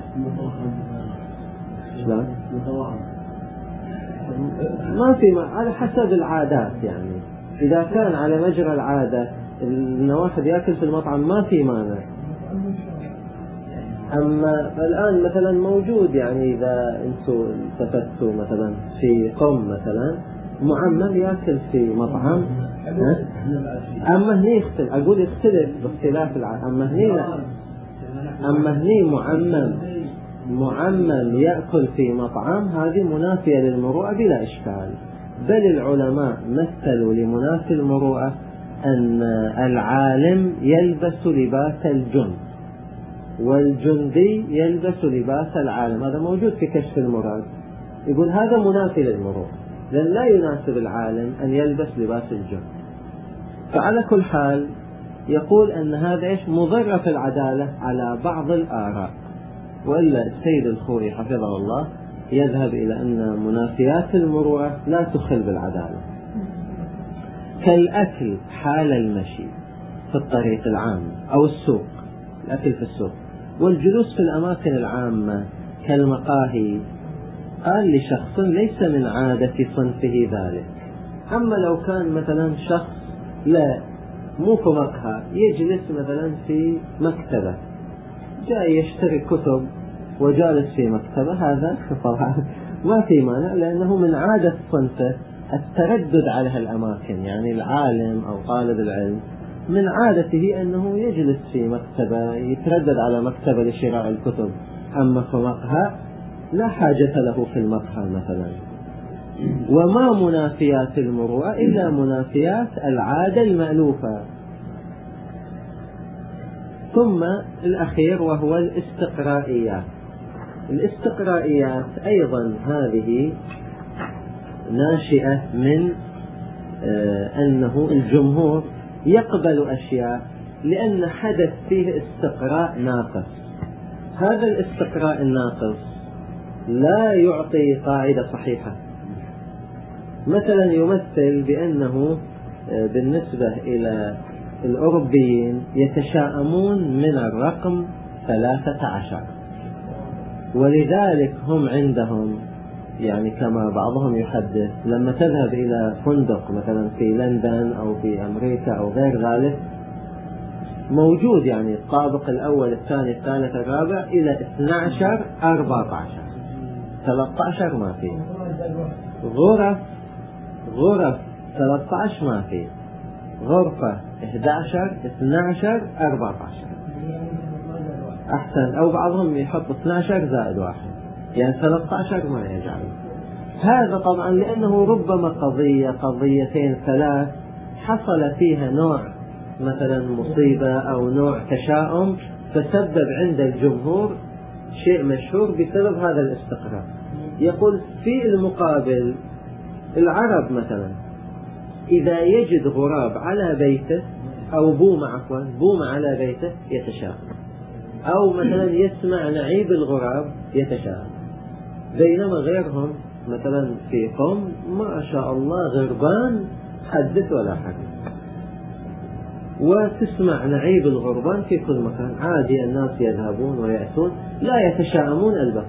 لا؟ ما في ما على حسب العادات، يعني إذا كان على مجرى العادة إن واحد يأكل في المطعم ما في مانع. أما الآن مثلا موجود، يعني إذا أنتوا التفتوا مثلا في قوم مثلا معمم يأكل في مطعم، أما هني يختلف، أقول يختلف باختلاف العادة. أما هني لا، أما هني معمم معمم يأكل في مطعم هذه منافية للمروءة بلا إشكال. بل العلماء مثلوا لمنافي المروءة أن العالم يلبس لباس الجن، والجندي يلبس لباس العالم. هذا موجود في كشف المراد. يقول هذا منافي للمروءة، لأن لا يناسب العالم أن يلبس لباس الجند. فعلى كل حال يقول أن هذا إيش مضر في العدالة على بعض الآراء. وإلا السيد الخوئي حفظه الله يذهب إلى أن منافيات المروءة لا تخل بالعدالة، كالأكل حال المشي في الطريق العام أو السوق، الأكل في السوق، والجلوس في الأماكن العامة كالمقاهي. قال لشخص ليس من عادة صنفه ذلك. أما لو كان مثلا شخص لا مو في مقهى، يجلس مثلا في مكتبة، جاي يشتري كتب وجالس في مكتبة، هذا طبعا ما في مانع، لأنه من عادة صنفه التردد على هالأماكن. يعني العالم أو طالب العلم من عادته أنه يجلس في مكتبة، يتردد على مكتبة لشراء الكتب. أما في مقهى لا حاجة له في المقهى مثلا. وما منافيات المروءة إلا منافيات العادة المألوفة. ثم الأخير وهو الاستقرائيات. الاستقرائيات أيضا هذه ناشئة من آه أنه الجمهور يقبل أشياء لأن حدث فيه استقراء ناقص. هذا الاستقراء الناقص لا يعطي قاعدة صحيحة. مثلا يمثل بأنه آه بالنسبة إلى الأوروبيين يتشائمون من الرقم ثلاثة عشر، ولذلك هم عندهم يعني كما بعضهم يحدث لما تذهب إلى فندق مثلا في لندن أو في أمريكا أو غير ذلك موجود يعني الطابق الأول الثاني الثالث الرابع إلى اثني عشر أربعة عشر ثلاثة عشر ما في غرف غرف ثلاثة عشر ما في غرفة إحدى عشر اثني عشر أربعة عشر أحسن، أو بعضهم يحط اثني عشر زائد واحد يعني ثلاثة عشر ما يجعل. هذا طبعا لأنه ربما قضية قضيتين ثلاث حصل فيها نوع مثلا مصيبة أو نوع تشاؤم فسبب عند الجمهور شيء مشهور بسبب هذا الاستقرار. يقول في المقابل العرب مثلا إذا يجد غراب على بيته أو بومة عفوا بومة على بيته يتشاءم، أو مثلا يسمع نعيب الغراب يتشاءم. بينما غيرهم مثلا في قوم ما شاء الله غربان حدث ولا حدث، وتسمع نعيب الغربان في كل مكان عادي، الناس يذهبون ويأتون لا يتشاءمون البتة.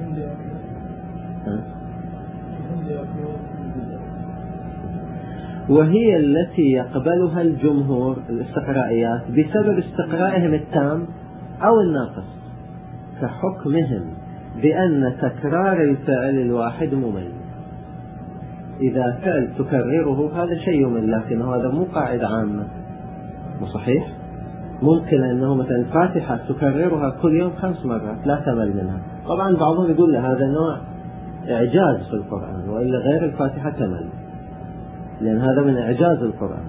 وهي التي يقبلها الجمهور الاستقرائيات بسبب استقرائهم التام أو الناقص، كحكمهم بأن تكرار الفعل الواحد ممل. إذا فعل تكرره هذا شيء ممل، لكن هذا مو قاعدة عامة. مو صحيح؟ ممكن أنه مثلا الفاتحة تكررها كل يوم خمس مرات لا تمل منها. طبعا بعضهم يقول هذا نوع إعجاز في القرآن، وإلا غير الفاتحة تمل، لأن هذا من إعجاز القرآن.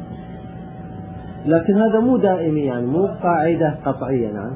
لكن هذا مو دائمي، يعني مو قاعدة قطعية. نعم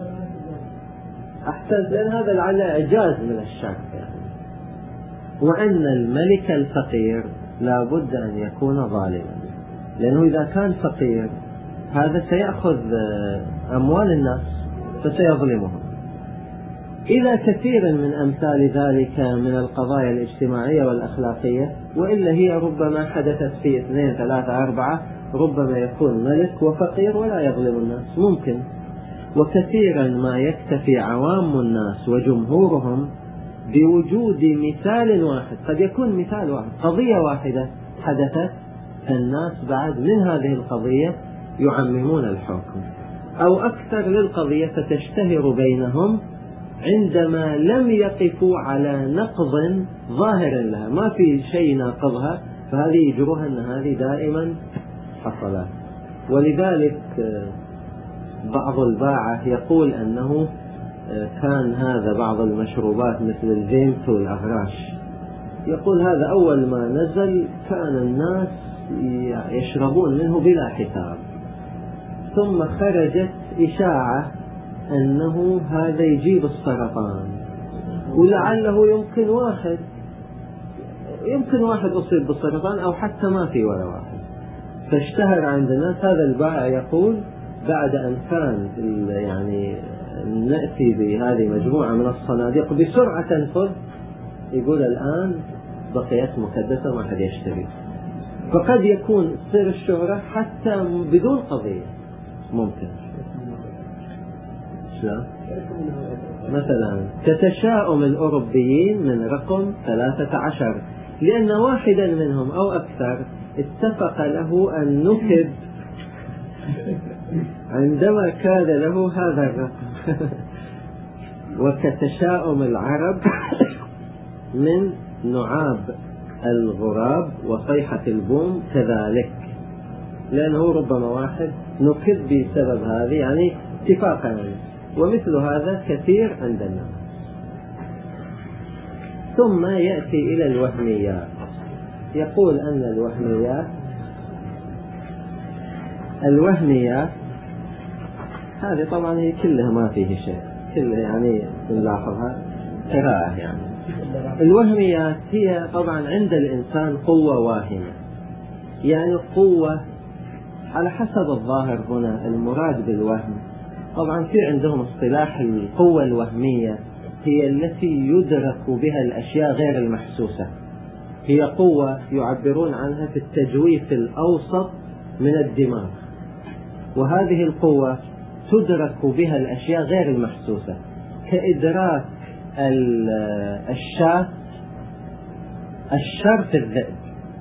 أحسن، لأن هذا لعل إعجاز من الشرع يعني. وأن الملك الفقير لا بد أن يكون ظالما، لأنه إذا كان فقير هذا سيأخذ أموال الناس فسيظلمهم. إلى كثير من أمثال ذلك من القضايا الاجتماعية والأخلاقية، وإلا هي ربما حدثت في اثنين ثلاثة أربعة، ربما يكون ملك وفقير ولا يظلم الناس ممكن. وكثيرا ما يكتفي عوام الناس وجمهورهم بوجود مثال واحد، قد يكون مثال واحد قضية واحدة حدثت، فالناس بعد من هذه القضية يعممون الحكم، أو أكثر للقضية فتشتهر بينهم عندما لم يقفوا على نقض ظاهر لها، ما في شيء ناقضها، فهذه يجروها أن هذه دائما حصلت. ولذلك بعض الباعة يقول أنه كان هذا بعض المشروبات مثل الفيمت والأغراش، يقول هذا أول ما نزل كان الناس يشربون منه بلا حساب، ثم خرجت إشاعة أنه هذا يجيب السرطان، ولعله يمكن واحد يمكن واحد أصيب بالسرطان أو حتى ما في ولا واحد. فاشتهر عند الناس. هذا البائع يقول بعد أن كان يعني نأتي بهذه مجموعة من الصناديق بسرعة تنفذ، يقول الآن بقيت مكدسة ما حد يشتري. فقد يكون سر الشهرة حتى بدون قضية ممكن. لا. مثلا كتشاؤم الأوروبيين من رقم ثلاثة عشر، لأن واحدا منهم أو أكثر اتفق له أن نكب عندما كان له هذا الرقم. وكتشاؤم العرب من نعاب الغراب وصيحة البوم كذلك، لأنه ربما واحد نكب بسبب هذه، يعني اتفاقا يعني. ومثل هذا كثير عند الناس. ثم يأتي إلى الوهميات. يقول أن الوهميات الوهميات هذه طبعا كلها ما فيه شيء، كلها يعني نلاحظها قراءة. يعني الوهميات هي طبعا عند الإنسان قوة واهمة، يعني قوة على حسب الظاهر. هنا المراد بالوهم طبعا في عندهم اصطلاح القوة الوهمية، هي التي يدرك بها الأشياء غير المحسوسة. هي قوة يعبرون عنها في التجويف الأوسط من الدماغ، وهذه القوة تدرك بها الأشياء غير المحسوسة، كإدراك الشاة الشر في الذئب،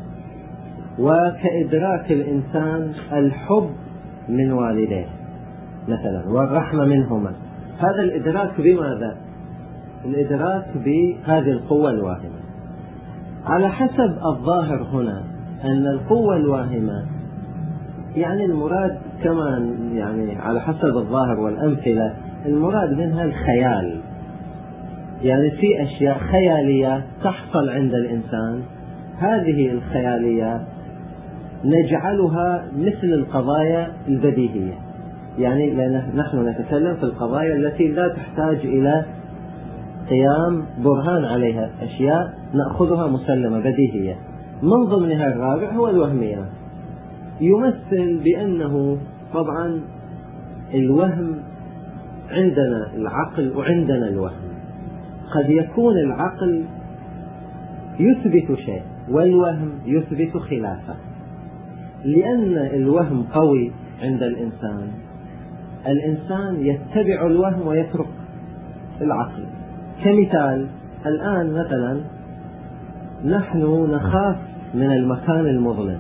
وكإدراك الإنسان الحب من والديه مثلا والرحمة منهما. هذا الإدراك بماذا؟ الإدراك بهذه القوة الواهمة. على حسب الظاهر هنا أن القوة الواهمة يعني المراد كمان يعني على حسب الظاهر والأمثلة المراد منها الخيال، يعني في أشياء خيالية تحصل عند الإنسان. هذه الخياليات نجعلها مثل القضايا البديهية، يعني لأن نحن نتكلم في القضايا التي لا تحتاج إلى قيام برهان عليها، أشياء نأخذها مسلمة بديهية. من ضمنها الرابع هو الوهميات. يمثل بأنه طبعا الوهم عندنا العقل وعندنا الوهم. قد يكون العقل يثبت شيء والوهم يثبت خلافه، لأن الوهم قوي عند الإنسان. الإنسان يتبع الوهم ويترك العقل. كمثال الآن مثلا نحن نخاف من المكان المظلم،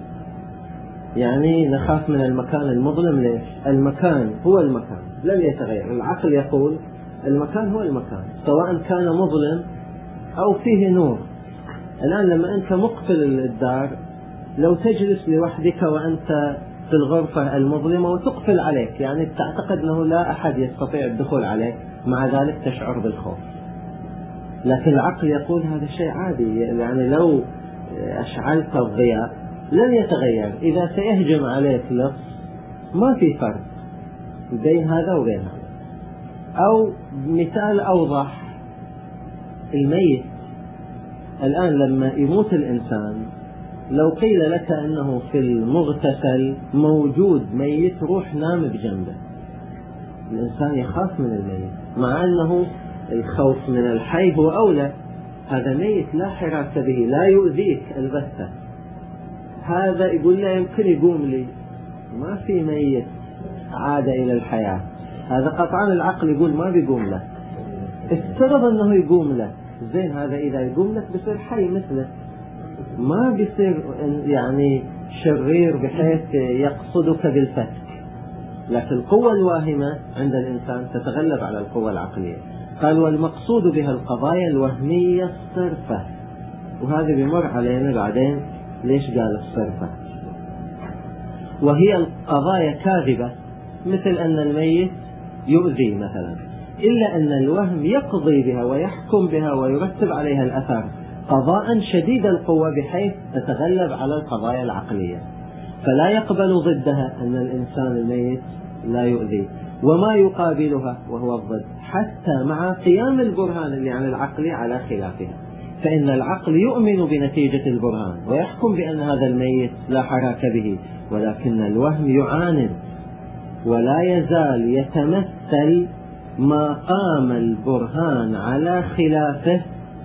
يعني نخاف من المكان المظلم. ليش؟ المكان هو المكان لن يتغير. العقل يقول المكان هو المكان سواء كان مظلم أو فيه نور. الآن لما أنت مقفل الدار، لو تجلس لوحدك وأنت في الغرفة المظلمة وتقفل عليك، يعني تعتقد أنه لا أحد يستطيع الدخول عليك، مع ذلك تشعر بالخوف. لكن العقل يقول هذا شيء عادي، يعني لو أشعلت الضياء لن يتغير. إذا سيهجم عليك لص ما في فرق بين هذا وبين هذا. أو مثال أوضح، الميت. الآن لما يموت الإنسان، لو قيل لك أنه في المغتسل موجود ميت روح نام بجنبه، الإنسان يخاف من الميت، مع أنه الخوف من الحي هو أولى. هذا ميت لا حراك به، لا يؤذيك البتة. هذا يقول لا يمكن يقوم لي، ما في ميت عاد إلى الحياة. هذا قطعا العقل يقول ما بيقوم له. افترض أنه يقوم له، زين هذا إذا يقوم لك بيصير حي مثله، ما بيصير يعني شرير بحيث يقصدك بالفتك. لكن القوة الواهمة عند الإنسان تتغلب على القوة العقلية. قال والمقصود بها القضايا الوهمية الصرفة، وهذا بيمر علينا بعدين ليش قال الصرفة. وهي القضايا كاذبة، مثل أن الميت يؤذي مثلا، إلا أن الوهم يقضي بها ويحكم بها ويرتب عليها الأثر قضاء شديد القوة بحيث تتغلب على القضايا العقلية، فلا يقبل ضدها أن الإنسان الميت لا يؤذي، وما يقابلها وهو الضد، حتى مع قيام البرهان اللي عن العقل على خلافها. فإن العقل يؤمن بنتيجة البرهان ويحكم بأن هذا الميت لا حراك به، ولكن الوهم يعاند ولا يزال يتمثل ما قام البرهان على خلافه.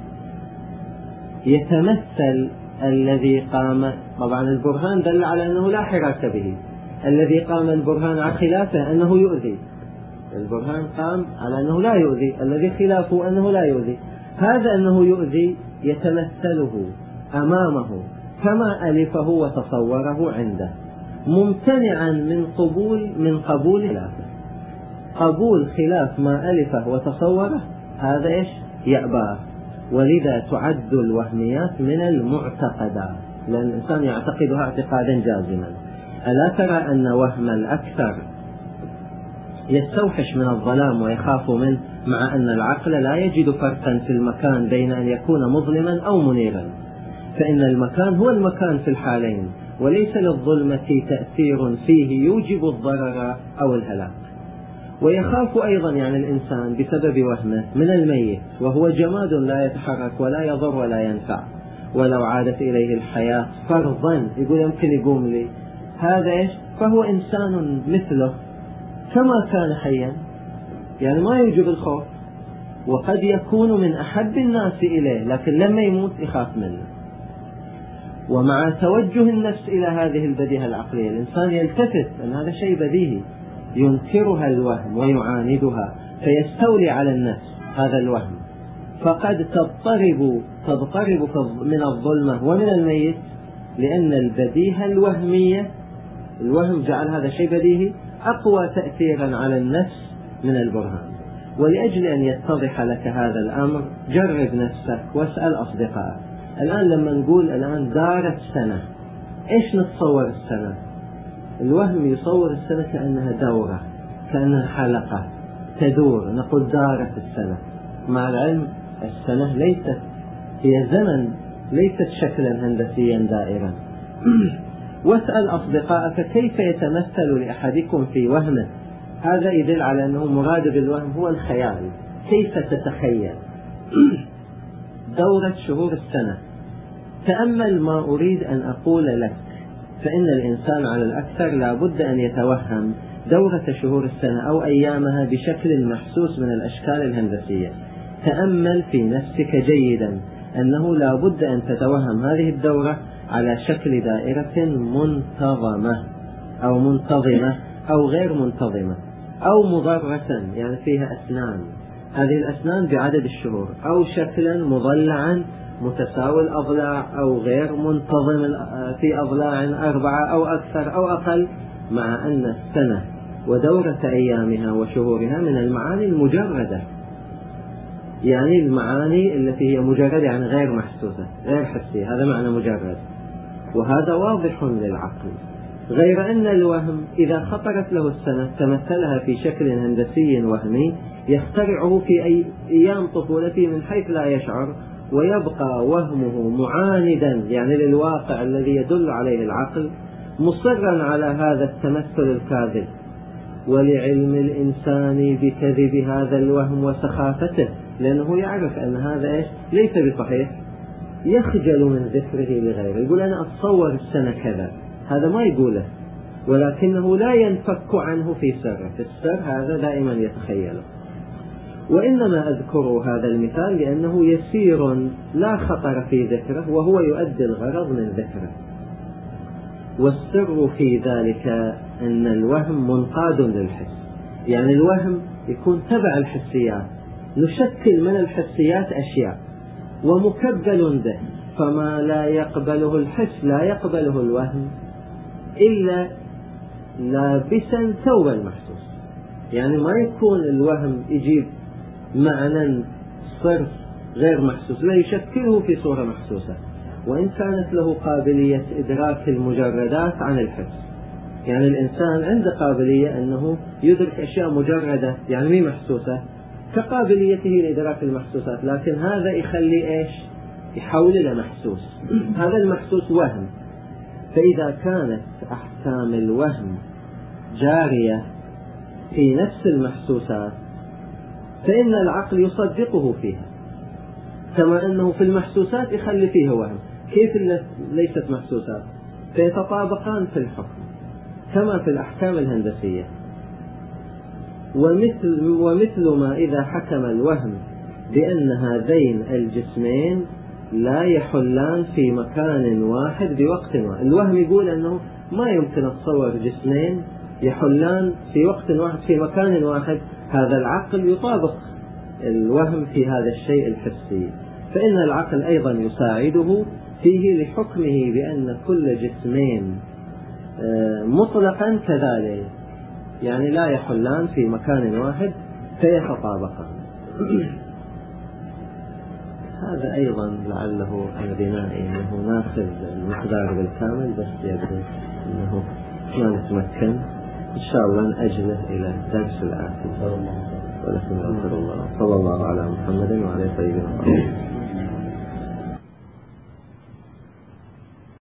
يتمثل الذي قام، طبعا البرهان دل على أنه لا حراك به، الذي قام البرهان على خلافه أنه يؤذي. البرهان قام على أنه لا يؤذي، الذي خلافه أنه لا يؤذي. هذا أنه يؤذي يتمثله أمامه كما ألفه وتصوره عنده، ممتنعا من قبول من قبول خلافه. قبول خلاف ما ألفه وتصوره هذا إيش؟ يأباه. ولذا تعد الوهميات من المعتقدات، لأن الإنسان يعتقدها اعتقادا جازما. ألا ترى أن وهم الأكثر يستوحش من الظلام ويخاف منه، مع أن العقل لا يجد فرقا في المكان بين أن يكون مظلما أو منيرا، فإن المكان هو المكان في الحالين، وليس للظلمة تأثير فيه يوجب الضرر أو الهلاك. ويخاف أيضا يعني الإنسان بسبب وهمه من الميت، وهو جماد لا يتحرك ولا يضر ولا ينفع، ولو عادت إليه الحياة فرضا يقول يمكن يقوم لي، هذا إيش؟ فهو إنسان مثله كما كان حيا، يعني ما يوجب الخوف، وقد يكون من أحب الناس إليه، لكن لما يموت يخاف منه. ومع توجه النفس إلى هذه البديهة العقلية الإنسان يلتفت أن هذا شيء بديهي، ينكرها الوهم ويعاندها، فيستولي على النفس هذا الوهم، فقد تضطرب تضطرب من الظلمة ومن الميت، لأن البديهة الوهمية، الوهم جعل هذا الشيء بديهي، أقوى تأثيرا على النفس من البرهان. ولأجل أن يتضح لك هذا الأمر جرب نفسك واسأل أصدقائك. الآن لما نقول الآن دارت سنة، إيش نتصور السنة؟ الوهم يصور السنة كأنها دورة، كأنها حلقة تدور، نقول دارت السنة، مع العلم السنة ليست هي زمن، ليست شكلا هندسيا دائرا. واسأل أصدقائك كيف يتمثل لأحدكم في وهمه، هذا يدل على أنه مراد بالوهم هو الخيال. كيف تتخيل دورة شهور السنة؟ تأمل ما أريد أن أقول لك، فإن الإنسان على الأكثر لا بد أن يتوهم دورة شهور السنة أو أيامها بشكل محسوس من الأشكال الهندسية. تأمل في نفسك جيدا أنه لا بد أن تتوهم هذه الدورة على شكل دائرة منتظمة أو منتظمة أو غير منتظمة، أو مضرة يعني فيها أسنان، هذه الأسنان بعدد الشهور، أو شكلا مضلعا متساوي الأضلاع أو غير منتظم في أضلاع أربعة أو أكثر أو أقل، مع أن السنة ودورة أيامها وشهورها من المعاني المجردة، يعني المعاني التي هي مجردة يعني غير محسوسة غير حسية، هذا معنى مجرد، وهذا واضح للعقل. غير أن الوهم إذا خطرت له السنة تمثلها في شكل هندسي وهمي يخترعه في أي أيام طفولته من حيث لا يشعر، ويبقى وهمه معاندا يعني للواقع الذي يدل عليه العقل، مصرا على هذا التمثل الكاذب. ولعلم الإنسان بكذب هذا الوهم وسخافته، لأنه يعرف أن هذا إيش ليس بصحيح، يخجل من ذكره لغيره، يقول أنا أتصور السنة كذا، هذا ما يقوله، ولكنه لا ينفك عنه في سره، في السر هذا دائما يتخيله. وإنما أذكر هذا المثال لأنه يسير لا خطر في ذكره، وهو يؤدي الغرض من ذكره. والسر في ذلك أن الوهم منقاد للحس، يعني الوهم يكون تبع الحسيات، نشكل من الحسيات أشياء ومكبل به، فما لا يقبله الحس لا يقبله الوهم إلا لابسا ثوب المحسوس، يعني ما يكون الوهم يجيب معنى صرف غير محسوس، لا يشكله في صورة محسوسة، وإن كانت له قابلية إدراك المجردات عن الحس. يعني الإنسان عنده قابلية أنه يدرك أشياء مجردة يعني مي محسوسة كقابليته لإدراك المحسوسات، لكن هذا يخلي إيش يحول إلى محسوس، هذا المحسوس وهم. فإذا كانت أحكام الوهم جارية في نفس المحسوسات فإن العقل يصدقه فيها، كما أنه في المحسوسات يخلي فيها وهم. كيف ليست محسوسات؟ فيتطابقان في الحكم كما في الأحكام الهندسية. ومثل, ومثل ما إذا حكم الوهم بأن هذين الجسمين لا يحلان في مكان واحد بوقت واحد. الوهم يقول أنه ما يمكن أتصور جسمين يحلان في وقت واحد في مكان واحد، هذا العقل يطابق الوهم في هذا الشيء الحسي، فإن العقل أيضا يساعده فيه لحكمه بأن كل جسمين مطلقا كذلك، يعني لا يحلان في مكان واحد فيتطابقان. هذا أيضا لعله بنائي أنه ناخذ المقدار بالكامل، بس يبدو أنه ما نتمكن. إن شاء الله نأجله إلى الدرس الآتي. ولكن أذكر الله صلى الله على محمد وعلى سيدنا محمد.